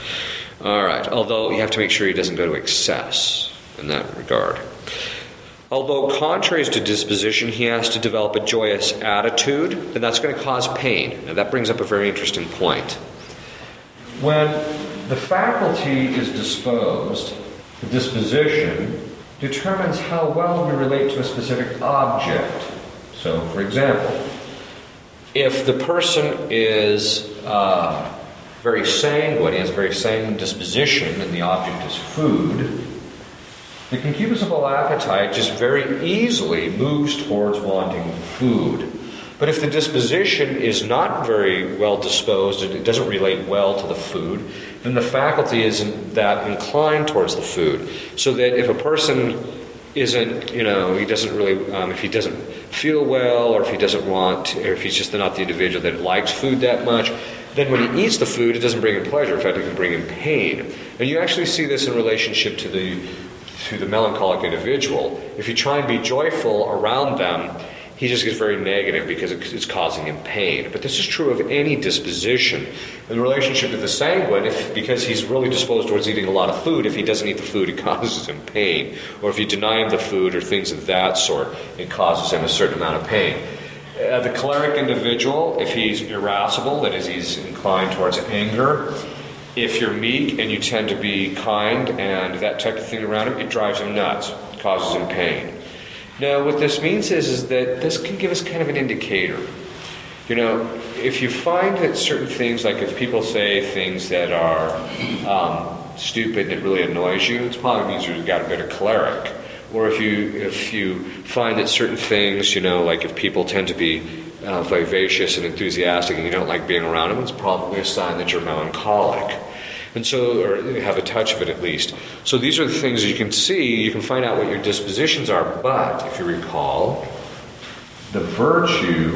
All right, although you have to make sure he doesn't go to excess in that regard. Although contrary to disposition, he has to develop a joyous attitude, then that's going to cause pain. Now that brings up a very interesting point. When the faculty is disposed, the disposition determines how well we relate to a specific object. So, for example, if the person is uh, very sanguine, he has a very sanguine disposition, and the object is food, the concupiscible appetite just very easily moves towards wanting food. But if the disposition is not very well disposed, it doesn't relate well to the food, then the faculty isn't that inclined towards the food. So that if a person isn't, you know, he doesn't really, um, if he doesn't feel well, or if he doesn't want, or if he's just not the individual that likes food that much, then when he eats the food, it doesn't bring him pleasure. In fact, it can bring him pain. And you actually see this in relationship to the to the melancholic individual. If you try and be joyful around them, he just gets very negative because it's causing him pain. But this is true of any disposition. In relationship to the sanguine, if because he's really disposed towards eating a lot of food, if he doesn't eat the food, it causes him pain. Or if you deny him the food or things of that sort, it causes him a certain amount of pain. Uh, the choleric individual, if he's irascible, that is, he's inclined towards anger, if you're meek and you tend to be kind and that type of thing around him, it drives him nuts, causes him pain. Now, what this means is, is that this can give us kind of an indicator. You know, if you find that certain things, like if people say things that are um, stupid and it really annoys you, it's probably means you've got a bit of choleric. Or if you if you find that certain things, you know, like if people tend to be uh, vivacious and enthusiastic and you don't like being around them, it's probably a sign that you're melancholic. And so, or have a touch of it at least. So these are the things you can see, you can find out what your dispositions are. But, if you recall, the virtue,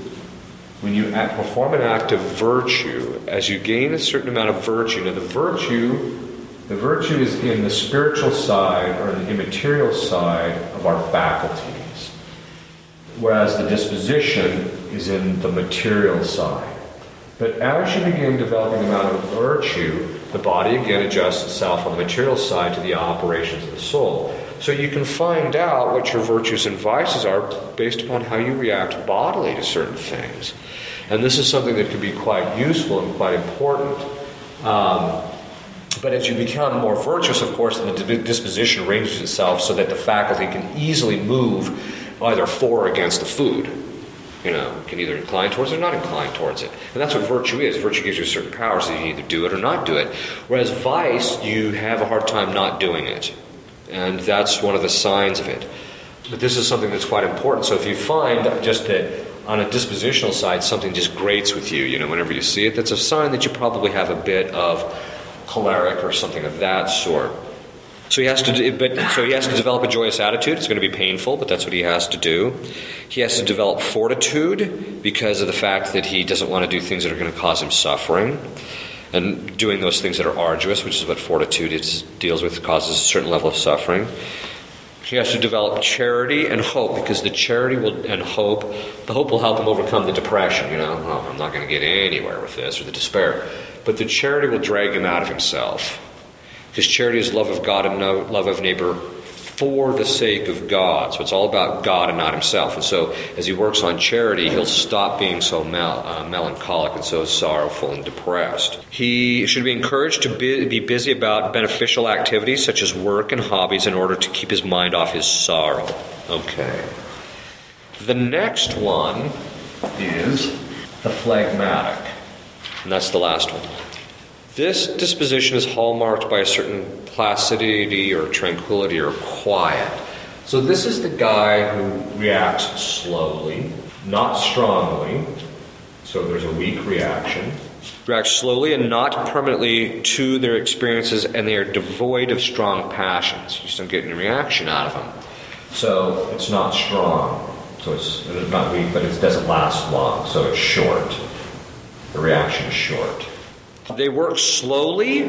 when you act, perform an act of virtue, as you gain a certain amount of virtue, now the virtue, the virtue is in the spiritual side or the immaterial side of our faculties, whereas the disposition is in the material side. But as you begin developing the amount of virtue, the body again adjusts itself on the material side to the operations of the soul. So you can find out what your virtues and vices are based upon how you react bodily to certain things. And this is something that can be quite useful and quite important. Um, but as you become more virtuous, of course, the disposition arranges itself so that the faculty can easily move either for or against the food. You know, can either incline towards it or not incline towards it. And that's what virtue is. Virtue gives you certain powers, so you can either do it or not do it. Whereas vice, you have a hard time not doing it. And that's one of the signs of it. But this is something that's quite important. So if you find just that on a dispositional side, something just grates with you, you know, whenever you see it, that's a sign that you probably have a bit of choleric or something of that sort. So he has to, do, but so he has to develop a joyous attitude. It's going to be painful, but that's what he has to do. He has to develop fortitude because of the fact that he doesn't want to do things that are going to cause him suffering, and doing those things that are arduous, which is what fortitude is, deals with, causes a certain level of suffering. He has to develop charity and hope, because the charity will and hope, the hope will help him overcome the depression. You know, oh, I'm not going to get anywhere with this, or the despair. But the charity will drag him out of himself. Because charity is love of God and no, love of neighbor for the sake of God. So it's all about God and not himself. And so as he works on charity, he'll stop being so mel- uh, melancholic and so sorrowful and depressed. He should be encouraged to be, be busy about beneficial activities such as work and hobbies in order to keep his mind off his sorrow. Okay. The next one is the phlegmatic. And that's the last one. This disposition is hallmarked by a certain placidity or tranquility or quiet. So this is the guy who reacts slowly, not strongly. So there's a weak reaction. Reacts slowly and not permanently to their experiences, and they are devoid of strong passions. You just don't get any reaction out of them. So it's not strong. So it's, it's not weak, but it doesn't last long. So it's short. The reaction is short. They work slowly,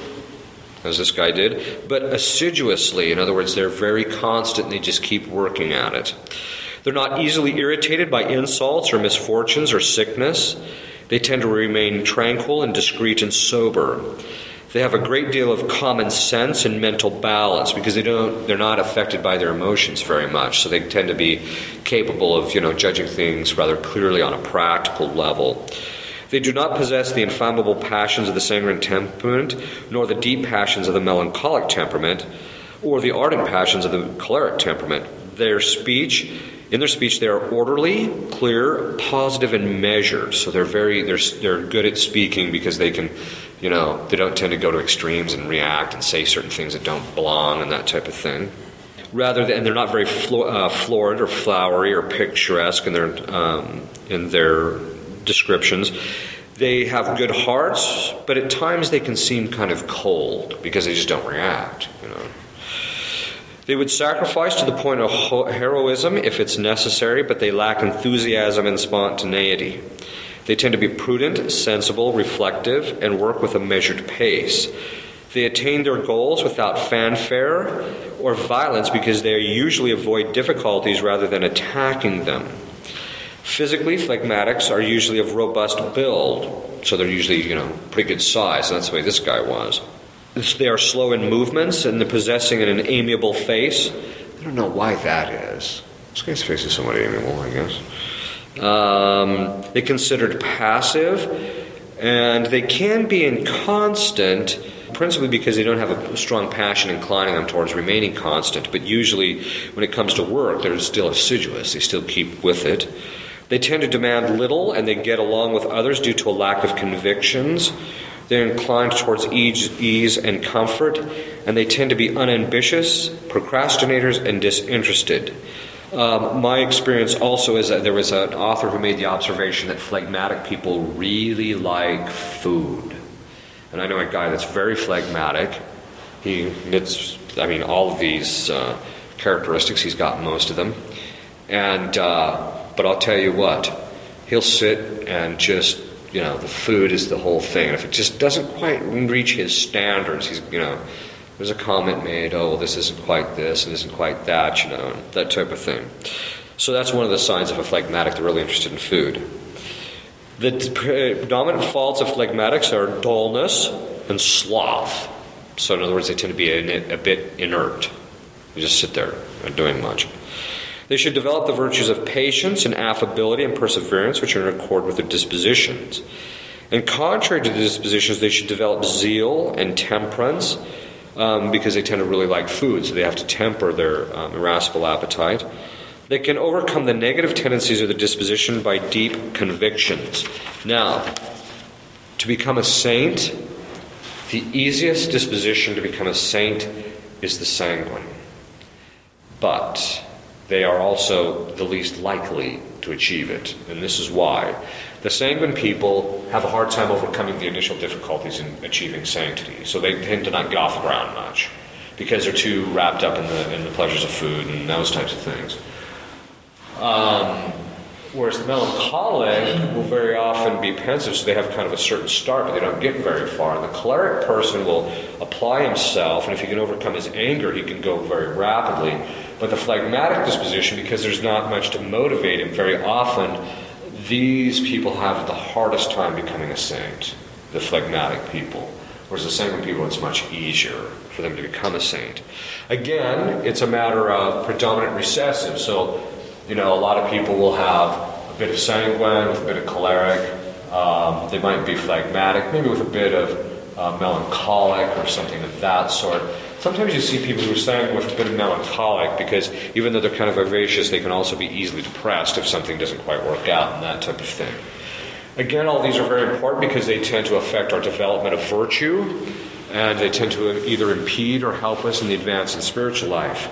as this guy did, but assiduously. In other words, they're very constant and they just keep working at it. They're not easily irritated by insults or misfortunes or sickness. They tend to remain tranquil and discreet and sober. They have a great deal of common sense and mental balance because they don't, they're not affected by their emotions very much. So they tend to be capable of, you know, judging things rather clearly on a practical level. They do not possess the inflammable passions of the sanguine temperament, nor the deep passions of the melancholic temperament, or the ardent passions of the choleric temperament. Their speech, in their speech, they are orderly, clear, positive, and measured. So they're very, they're they're good at speaking because they can, you know, they don't tend to go to extremes and react and say certain things that don't belong and that type of thing. Rather than, and they're not very flo- uh, florid or flowery or picturesque in their um, in their descriptions. They have good hearts, but at times they can seem kind of cold because they just don't react, you know. They would sacrifice to the point of heroism if it's necessary, but they lack enthusiasm and spontaneity. They tend to be prudent, sensible, reflective, and work with a measured pace. They attain their goals without fanfare or violence because they usually avoid difficulties rather than attacking them. Physically, phlegmatics are usually of robust build, so they're usually, you know, pretty good size. That's the way this guy was. They are slow in movements and they're possessing an amiable face. I don't know why that is. This guy's face is somewhat amiable, I guess. Um, they're considered passive, and they can be inconstant, principally because they don't have a strong passion inclining them towards remaining constant. But usually, when it comes to work, they're still assiduous. They still keep with it. They tend to demand little, and they get along with others due to a lack of convictions. They're inclined towards ease, ease and comfort, and they tend to be unambitious, procrastinators, and disinterested. Um, my experience also is that there was an author who made the observation that phlegmatic people really like food. And I know a guy that's very phlegmatic. He knits, I mean, all of these uh, characteristics. He's got most of them. And uh, but I'll tell you what, he'll sit and just, you know, the food is the whole thing. And if it just doesn't quite reach his standards, he's, you know, there's a comment made, oh, well, this isn't quite this and isn't quite that, you know, that type of thing. So that's one of the signs of a phlegmatic. They're really interested in food. The predominant faults of phlegmatics are dullness and sloth. So in other words, they tend to be a, a bit inert. They just sit there, not doing much. They should develop the virtues of patience and affability and perseverance, which are in accord with their dispositions. And contrary to the dispositions, they should develop zeal and temperance, um, because they tend to really like food, so they have to temper their um, irascible appetite. They can overcome the negative tendencies of the disposition by deep convictions. Now, to become a saint, the easiest disposition to become a saint is the sanguine. But they are also the least likely to achieve it. And this is why. The sanguine people have a hard time overcoming the initial difficulties in achieving sanctity. So they tend to not get off the ground much because they're too wrapped up in the, in the pleasures of food and those types of things. Um, whereas the melancholic will very often be pensive, so they have kind of a certain start, but they don't get very far. And the choleric person will apply himself, and if he can overcome his anger, he can go very rapidly. But the phlegmatic disposition, because there's not much to motivate him, very often these people have the hardest time becoming a saint, the phlegmatic people. Whereas the sanguine people, it's much easier for them to become a saint. Again, it's a matter of predominant recessive. So, you know, a lot of people will have a bit of sanguine with a bit of choleric. Um, they might be phlegmatic, maybe with a bit of uh, melancholic or something of that sort. Sometimes you see people who are sanguine with a bit of melancholic because even though they're kind of vivacious, they can also be easily depressed if something doesn't quite work out and that type of thing. Again, all these are very important because they tend to affect our development of virtue, and they tend to either impede or help us in the advance in spiritual life.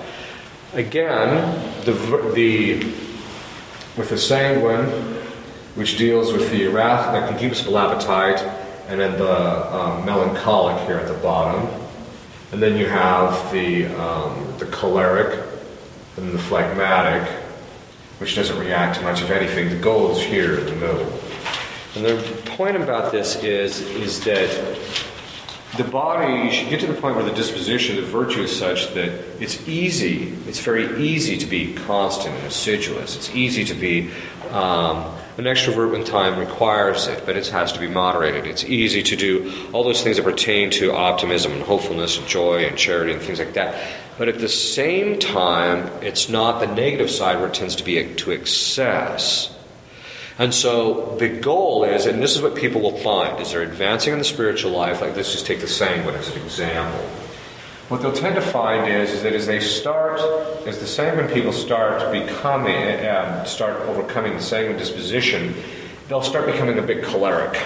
Again, the, the with the sanguine, which deals with the wrath, the concupiscible appetite, and then the um, melancholic here at the bottom, and then you have the um, the choleric and the phlegmatic, which doesn't react to much of anything. The goal is here in the middle. And the point about this is is that the body, you should get to the point where the disposition, the virtue is such that it's easy, it's very easy to be constant and assiduous. It's easy to be um, an extrovert when time requires it, but it has to be moderated. It's easy to do all those things that pertain to optimism and hopefulness and joy and charity and things like that. But at the same time, it's not the negative side where it tends to be to excess. And so the goal is, and this is what people will find, is they're advancing in the spiritual life, like let's just take the sanguine as an example. What they'll tend to find is, is that as they start, as the sanguine people start becoming, uh, start overcoming the sanguine disposition, they'll start becoming a bit choleric.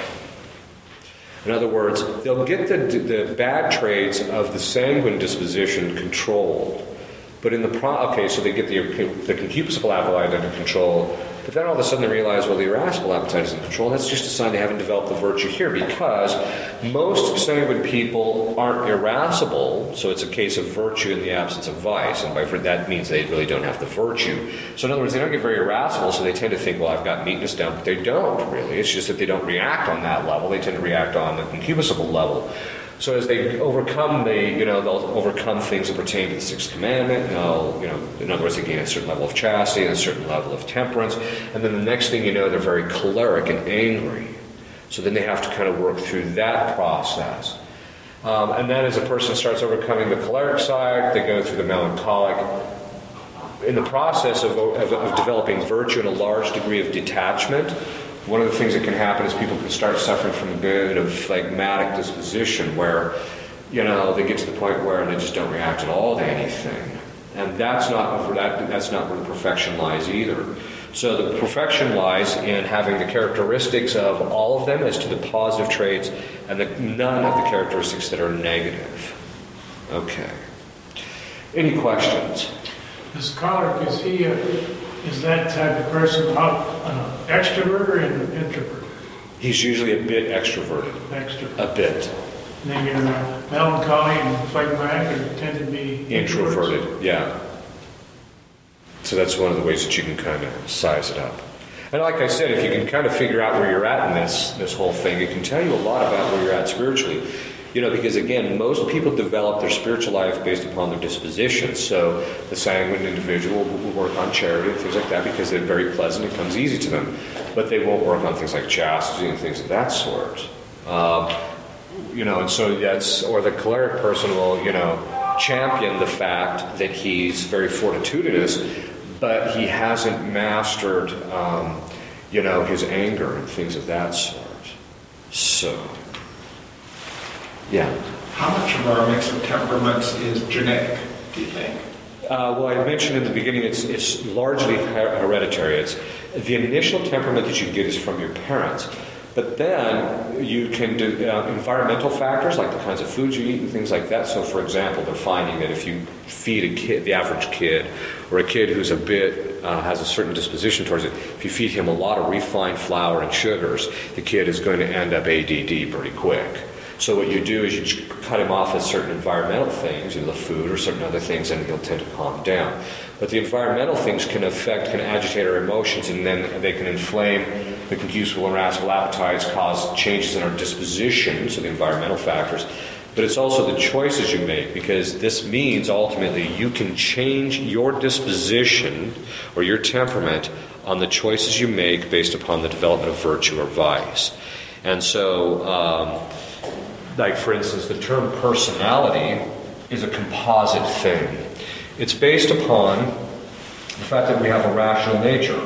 In other words, they'll get the, the bad traits of the sanguine disposition controlled. But in the pro, okay, so they get the, the concupiscible appetite under control. But then all of a sudden they realize, well, the irascible appetite is in control. That's just a sign they haven't developed the virtue here, because most sanguine people aren't irascible, so it's a case of virtue in the absence of vice, and by that means they really don't have the virtue. So in other words, they don't get very irascible, so they tend to think, well, I've got neatness down, but they don't really. It's just that they don't react on that level. They tend to react on the concupiscible level. So as they overcome the, you know, they'll overcome things that pertain to the sixth commandment. They'll, you know, in other words, they gain a certain level of chastity and a certain level of temperance. And then the next thing you know, they're very choleric and angry. So then they have to kind of work through that process. Um, and then as a person starts overcoming the choleric side, they go through the melancholic. In the process of, of, of developing virtue and a large degree of detachment, one of the things that can happen is people can start suffering from a bit of phlegmatic disposition where, you know, they get to the point where they just don't react at all to anything. And that's not, that, that's not where the perfection lies either. So the perfection lies in having the characteristics of all of them as to the positive traits and the, none of the characteristics that are negative. Okay. Any questions? This choleric, is he a, is that type of person out, uh, extrovert or an introvert? He's usually a bit extroverted. Extrovert. A bit. And then your uh, melancholy and phlegmatic are tend to be Introverted, introverts. yeah. So that's one of the ways that you can kind of size it up. And like I said, if you can kind of figure out where you're at in this, this whole thing, it can tell you a lot about where you're at spiritually. You know, because again, most people develop their spiritual life based upon their disposition. So the sanguine individual will work on charity and things like that because they're very pleasant, it comes easy to them. But they won't work on things like chastity and things of that sort. Um, you know, and so that's, or the choleric person will, you know, champion the fact that he's very fortitudinous, but he hasn't mastered, um, you know, his anger and things of that sort. So... yeah. How much of our mix of temperaments is genetic, do you think? Uh, well, I mentioned in the beginning, it's it's largely her- hereditary. It's the initial temperament that you get is from your parents, but then you can do uh, environmental factors like the kinds of foods you eat and things like that. So, for example, they're finding that if you feed a kid, the average kid, or a kid who's a bit uh, has a certain disposition towards it, if you feed him a lot of refined flour and sugars, the kid is going to end up A D D pretty quick. So what you do is you cut him off at certain environmental things, you know, the food or certain other things, and he'll tend to calm down. But the environmental things can affect, can agitate our emotions, and then they can inflame the concupiscible and irascible appetites, cause changes in our disposition, so the environmental factors. But it's also the choices you make, because this means ultimately you can change your disposition or your temperament on the choices you make based upon the development of virtue or vice. And so... Um, Like, for instance, the term personality is a composite thing. It's based upon the fact that we have a rational nature.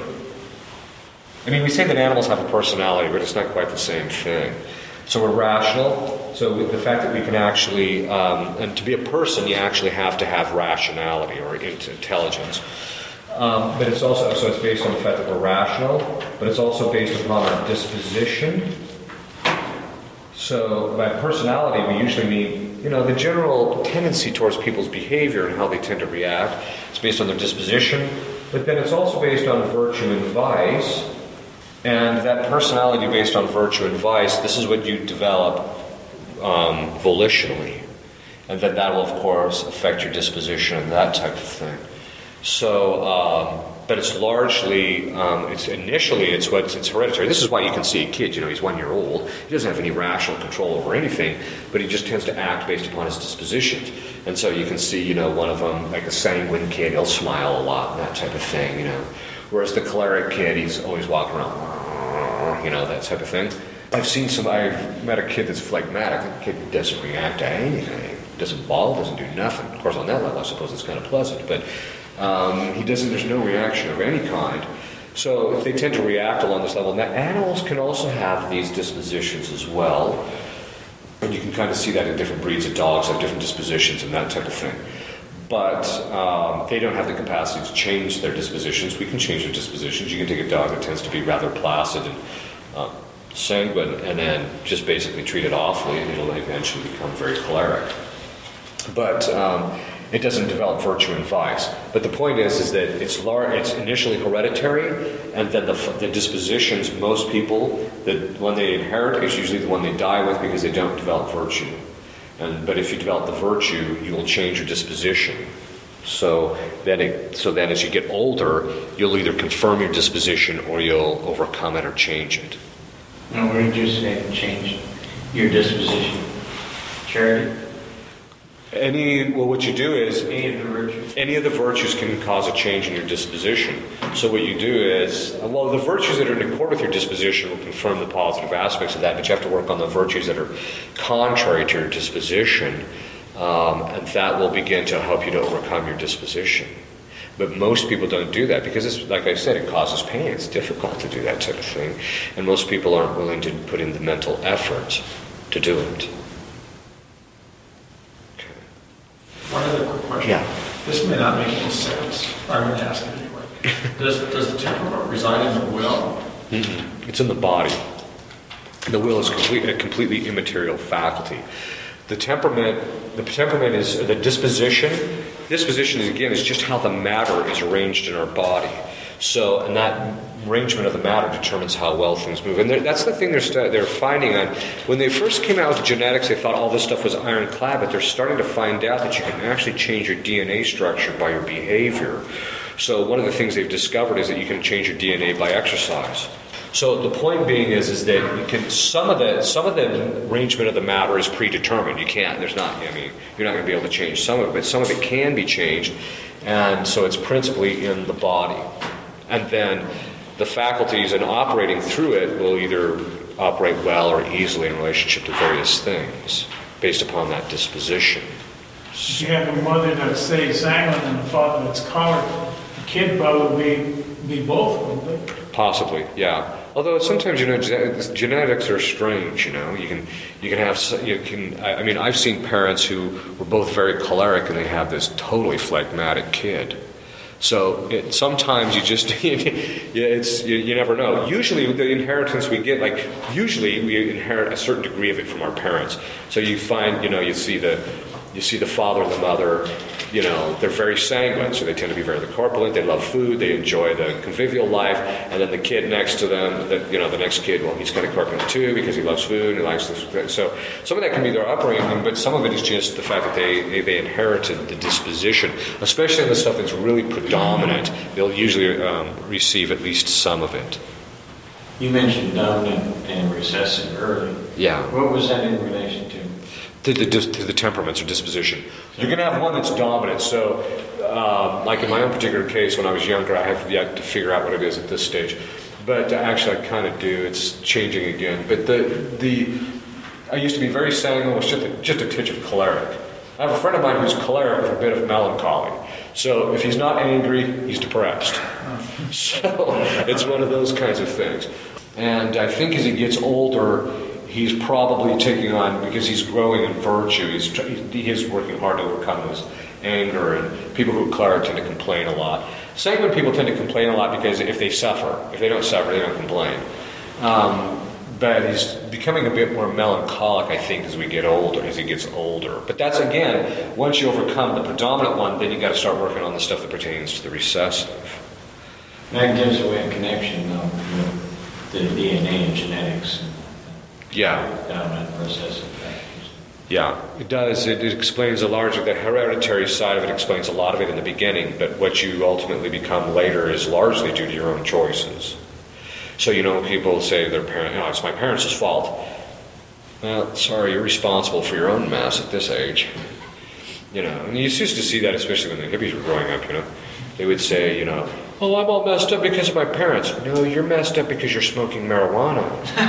I mean, we say that animals have a personality, but it's not quite the same thing. So we're rational. So the fact that we can actually, um, and to be a person, you actually have to have rationality or intelligence. Um, but it's also, so it's based on the fact that we're rational, but it's also based upon our disposition. So by personality, we usually mean, you know, the general tendency towards people's behavior and how they tend to react. It's based on their disposition, but then it's also based on virtue and vice. And that personality based on virtue and vice, this is what you develop um, volitionally. And then that will, of course, affect your disposition and that type of thing. So... Um, But it's largely, um, it's initially, it's what it's hereditary. This is why you can see a kid, you know, he's one year old. He doesn't have any rational control over anything, but he just tends to act based upon his dispositions. And so you can see, you know, one of them, like a sanguine kid, he'll smile a lot and that type of thing, you know. Whereas the choleric kid, he's always walking around, you know, that type of thing. I've seen some, I've met a kid that's phlegmatic. The kid doesn't react to anything. Doesn't bawl, doesn't do nothing. Of course, on that level, I suppose it's kind of pleasant, but... Um, he doesn't, there's no reaction of any kind. So if they tend to react along this level, now animals can also have these dispositions as well. And you can kind of see that in different breeds of dogs have different dispositions and that type of thing. But um, they don't have the capacity to change their dispositions. We can change their dispositions. You can take a dog that tends to be rather placid and uh, sanguine and then just basically treat it awfully and it'll eventually become very choleric. But... Um, It doesn't develop virtue and vice. But the point is, is that it's lar- it's initially hereditary, and then the, the dispositions, most people, that when they inherit, is usually the one they die with because they don't develop virtue. And but if you develop the virtue, you will change your disposition. So then, it, so then as you get older, you'll either confirm your disposition or you'll overcome it or change it. No, we're just saying change your disposition. Charity. Any, well, what you do is, Any of the virtues. any of the virtues can cause a change in your disposition. So what you do is, well, the virtues that are in accord with your disposition will confirm the positive aspects of that, but you have to work on the virtues that are contrary to your disposition, um, and that will begin to help you to overcome your disposition. But most people don't do that because, it's, like I said, it causes pain. It's difficult to do that type of thing, and most people aren't willing to put in the mental effort to do it. One other quick question. Yeah. This may not make any sense. I'm going to ask it anyway. Does, does the temperament reside in the will? Mm-hmm. It's in the body. The will is complete, a completely immaterial faculty. The temperament, the temperament is the disposition. Disposition is, again, is just how the matter is arranged in our body. So, and that arrangement of the matter determines how well things move. And that's the thing they're st- they're finding on. When they first came out with genetics, they thought all this stuff was ironclad, but they're starting to find out that you can actually change your D N A structure by your behavior. So one of the things they've discovered is that you can change your D N A by exercise. So the point being is, is that you can some of the some of the arrangement of the matter is predetermined. You can't. There's not. I mean, you're not going to be able to change some of it, but some of it can be changed, and so it's principally in the body, and then the faculties and operating through it will either operate well or easily in relationship to various things based upon that disposition. If you have a mother that's, say, sanguine and a father that's choleric, the kid probably be, be both, wouldn't they? Possibly, yeah. Although sometimes, you know, gen- genetics are strange. You know, you can you can have you can. I mean, I've seen parents who were both very choleric and they have this totally phlegmatic kid. So it, sometimes you just, yeah, it's you, you never know. Usually the inheritance we get, like usually we inherit a certain degree of it from our parents. So you find, you know, you see the, you see the father and the mother, you know, they're very sanguine, so they tend to be very corpulent. They love food. They enjoy the convivial life. And then the kid next to them, the, you know, the next kid, well, he's kind of corpulent too because he loves food and he likes this. So some of that can be their upbringing, but some of it is just the fact that they, they, they inherited the disposition. Especially in the stuff that's really predominant, they'll usually um, receive at least some of it. You mentioned dominant and recessive early. Yeah. What was that in relation to? To the, to the temperaments or disposition. You're going to have one that's dominant. So, um, like in my own particular case, when I was younger, I have yet to figure out what it is at this stage. But uh, actually, I kind of do. It's changing again. But the the I used to be very sanguine with just a, just a titch of choleric. I have a friend of mine who's choleric with a bit of melancholy. So if he's not angry, he's depressed. So it's one of those kinds of things. And I think as he gets older, he's probably taking on, because he's growing in virtue, he's, he is working hard to overcome his anger, and people who are choleric tend to complain a lot. Sanguine people tend to complain a lot because if they suffer, if they don't suffer, they don't complain. Um, but he's becoming a bit more melancholic, I think, as we get older, as he gets older. But that's, again, once you overcome the predominant one, then you got to start working on the stuff that pertains to the recessive. That gives away a connection, though, with the D N A and genetics. Yeah. Dominant and recessive factors. Yeah, it does. It, it explains a large, the hereditary side of it explains a lot of it in the beginning, but what you ultimately become later is largely due to your own choices. So, you know, people say their parent, you know, it's my parents' fault. Well, sorry, you're responsible for your own mess at this age. You know, and you used to see that, especially when the hippies were growing up, you know. They would say, you know, oh, I'm all messed up because of my parents. No, you're messed up because you're smoking marijuana.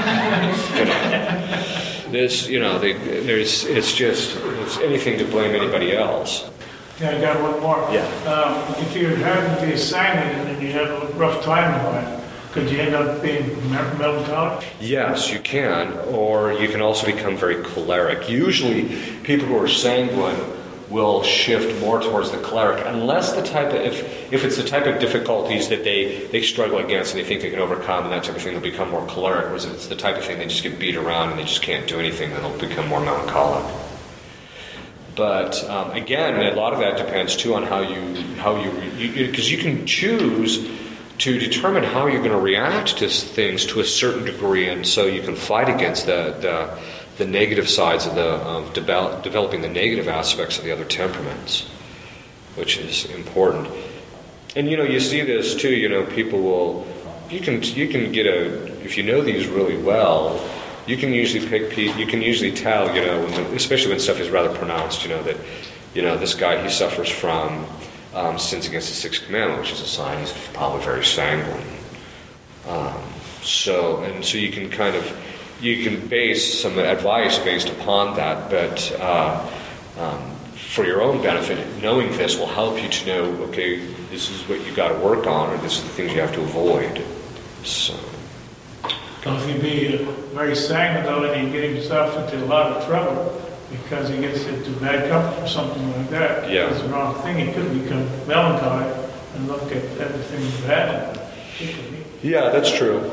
You know, this, you know, they, there's, it's just, it's anything to blame anybody else. Yeah, I got one more. Yeah. Um, if you happen to be a sanguine and you have a rough time in life, could you end up being me- melancholic? Yes, you can, or you can also become very choleric. Usually, people who are sanguine will shift more towards the choleric, unless the type of, if, if it's the type of difficulties that they, they struggle against and they think they can overcome and that type of thing, they'll become more choleric, whereas if it's the type of thing they just get beat around and they just can't do anything, then they'll become more melancholic. But um, again, a lot of that depends too on how you, how you, because you, you can choose to determine how you're going to react to things to a certain degree, and so you can fight against the, the the negative sides of the of develop, developing the negative aspects of the other temperaments, which is important. And you know, you see this too. You know, people will you can you can get a if you know these really well, you can usually pick, pe- you can usually tell, you know, when the, especially when stuff is rather pronounced, you know, that, you know, this guy, he suffers from um, sins against the sixth commandment, which is a sign he's probably very sanguine. Um, so, and so you can kind of, you can base some advice based upon that, but uh, um, for your own benefit, knowing this will help you to know, okay, this is what you got to work on, or this is the things you have to avoid. So. So if you be uh, very sanguine though, and you get himself into a lot of trouble because he gets into bad company or something like that, Yeah. it's the wrong thing. He could become melancholy and look at everything bad. Yeah, that's true.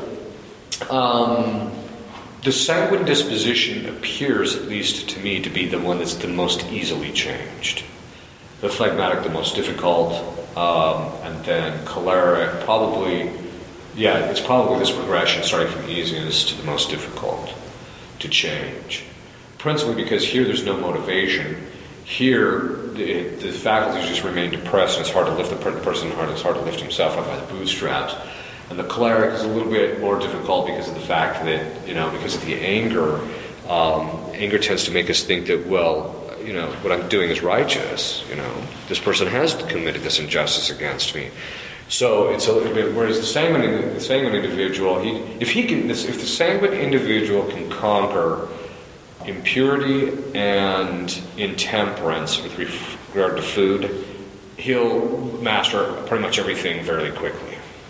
Um, the sanguine disposition appears, at least to me, to be the one that's the most easily changed. The phlegmatic, the most difficult, um, and then choleric, probably, yeah, it's probably this progression starting from easiest to the most difficult to change. Principally because here there's no motivation. Here, the, the faculties just remain depressed, and it's hard to lift the per- person, hard, it's hard to lift himself up by the bootstraps. And the choleric is a little bit more difficult because of the fact that, you know, because of the anger, um, anger tends to make us think that, well, you know, what I'm doing is righteous, you know, this person has committed this injustice against me. So it's a little bit, whereas the sanguine, the sanguine individual, he, if he can, if the sanguine individual can conquer impurity and intemperance with regard to food, he'll master pretty much everything fairly quickly.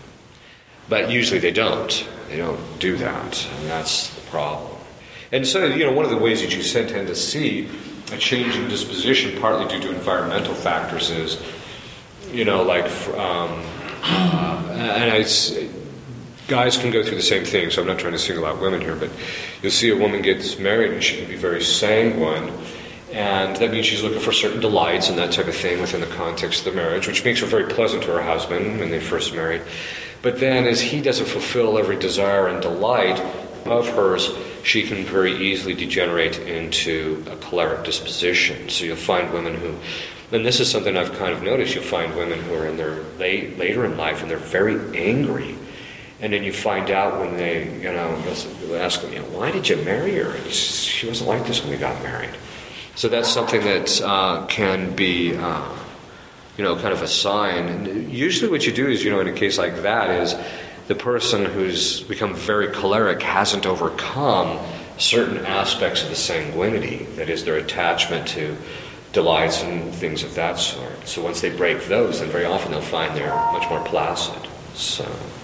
But usually they don't. They don't do that, and that's the problem. And so, you know, one of the ways that you tend to see a change in disposition, partly due to environmental factors, is, you know, like, um, uh, and I, guys can go through the same thing, so I'm not trying to single out women here, but you'll see a woman gets married and she can be very sanguine, and that means she's looking for certain delights and that type of thing within the context of the marriage, which makes her very pleasant to her husband when they first married. But then as he doesn't fulfill every desire and delight of hers, she can very easily degenerate into a choleric disposition. So you'll find women who, and this is something I've kind of noticed, you'll find women who are in their late, later in life and they're very angry. And then you find out when they, you know, you'll ask them, you know, why did you marry her? And she wasn't like this when we got married. So that's something that uh, can be, uh, you know, kind of a sign. And usually what you do is, you know, in a case like that is the person who's become very choleric hasn't overcome certain aspects of the sanguinity, that is their attachment to delights and things of that sort. So once they break those, then very often they'll find they're much more placid. So,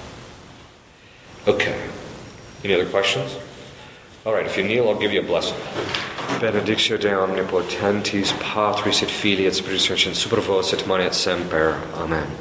okay. Any other questions? All right, if you kneel, I'll give you a blessing. Benedictio Dei omnipotentis, Patris et Filii et Spiritus Sancti, super vos et manet semper. Amen.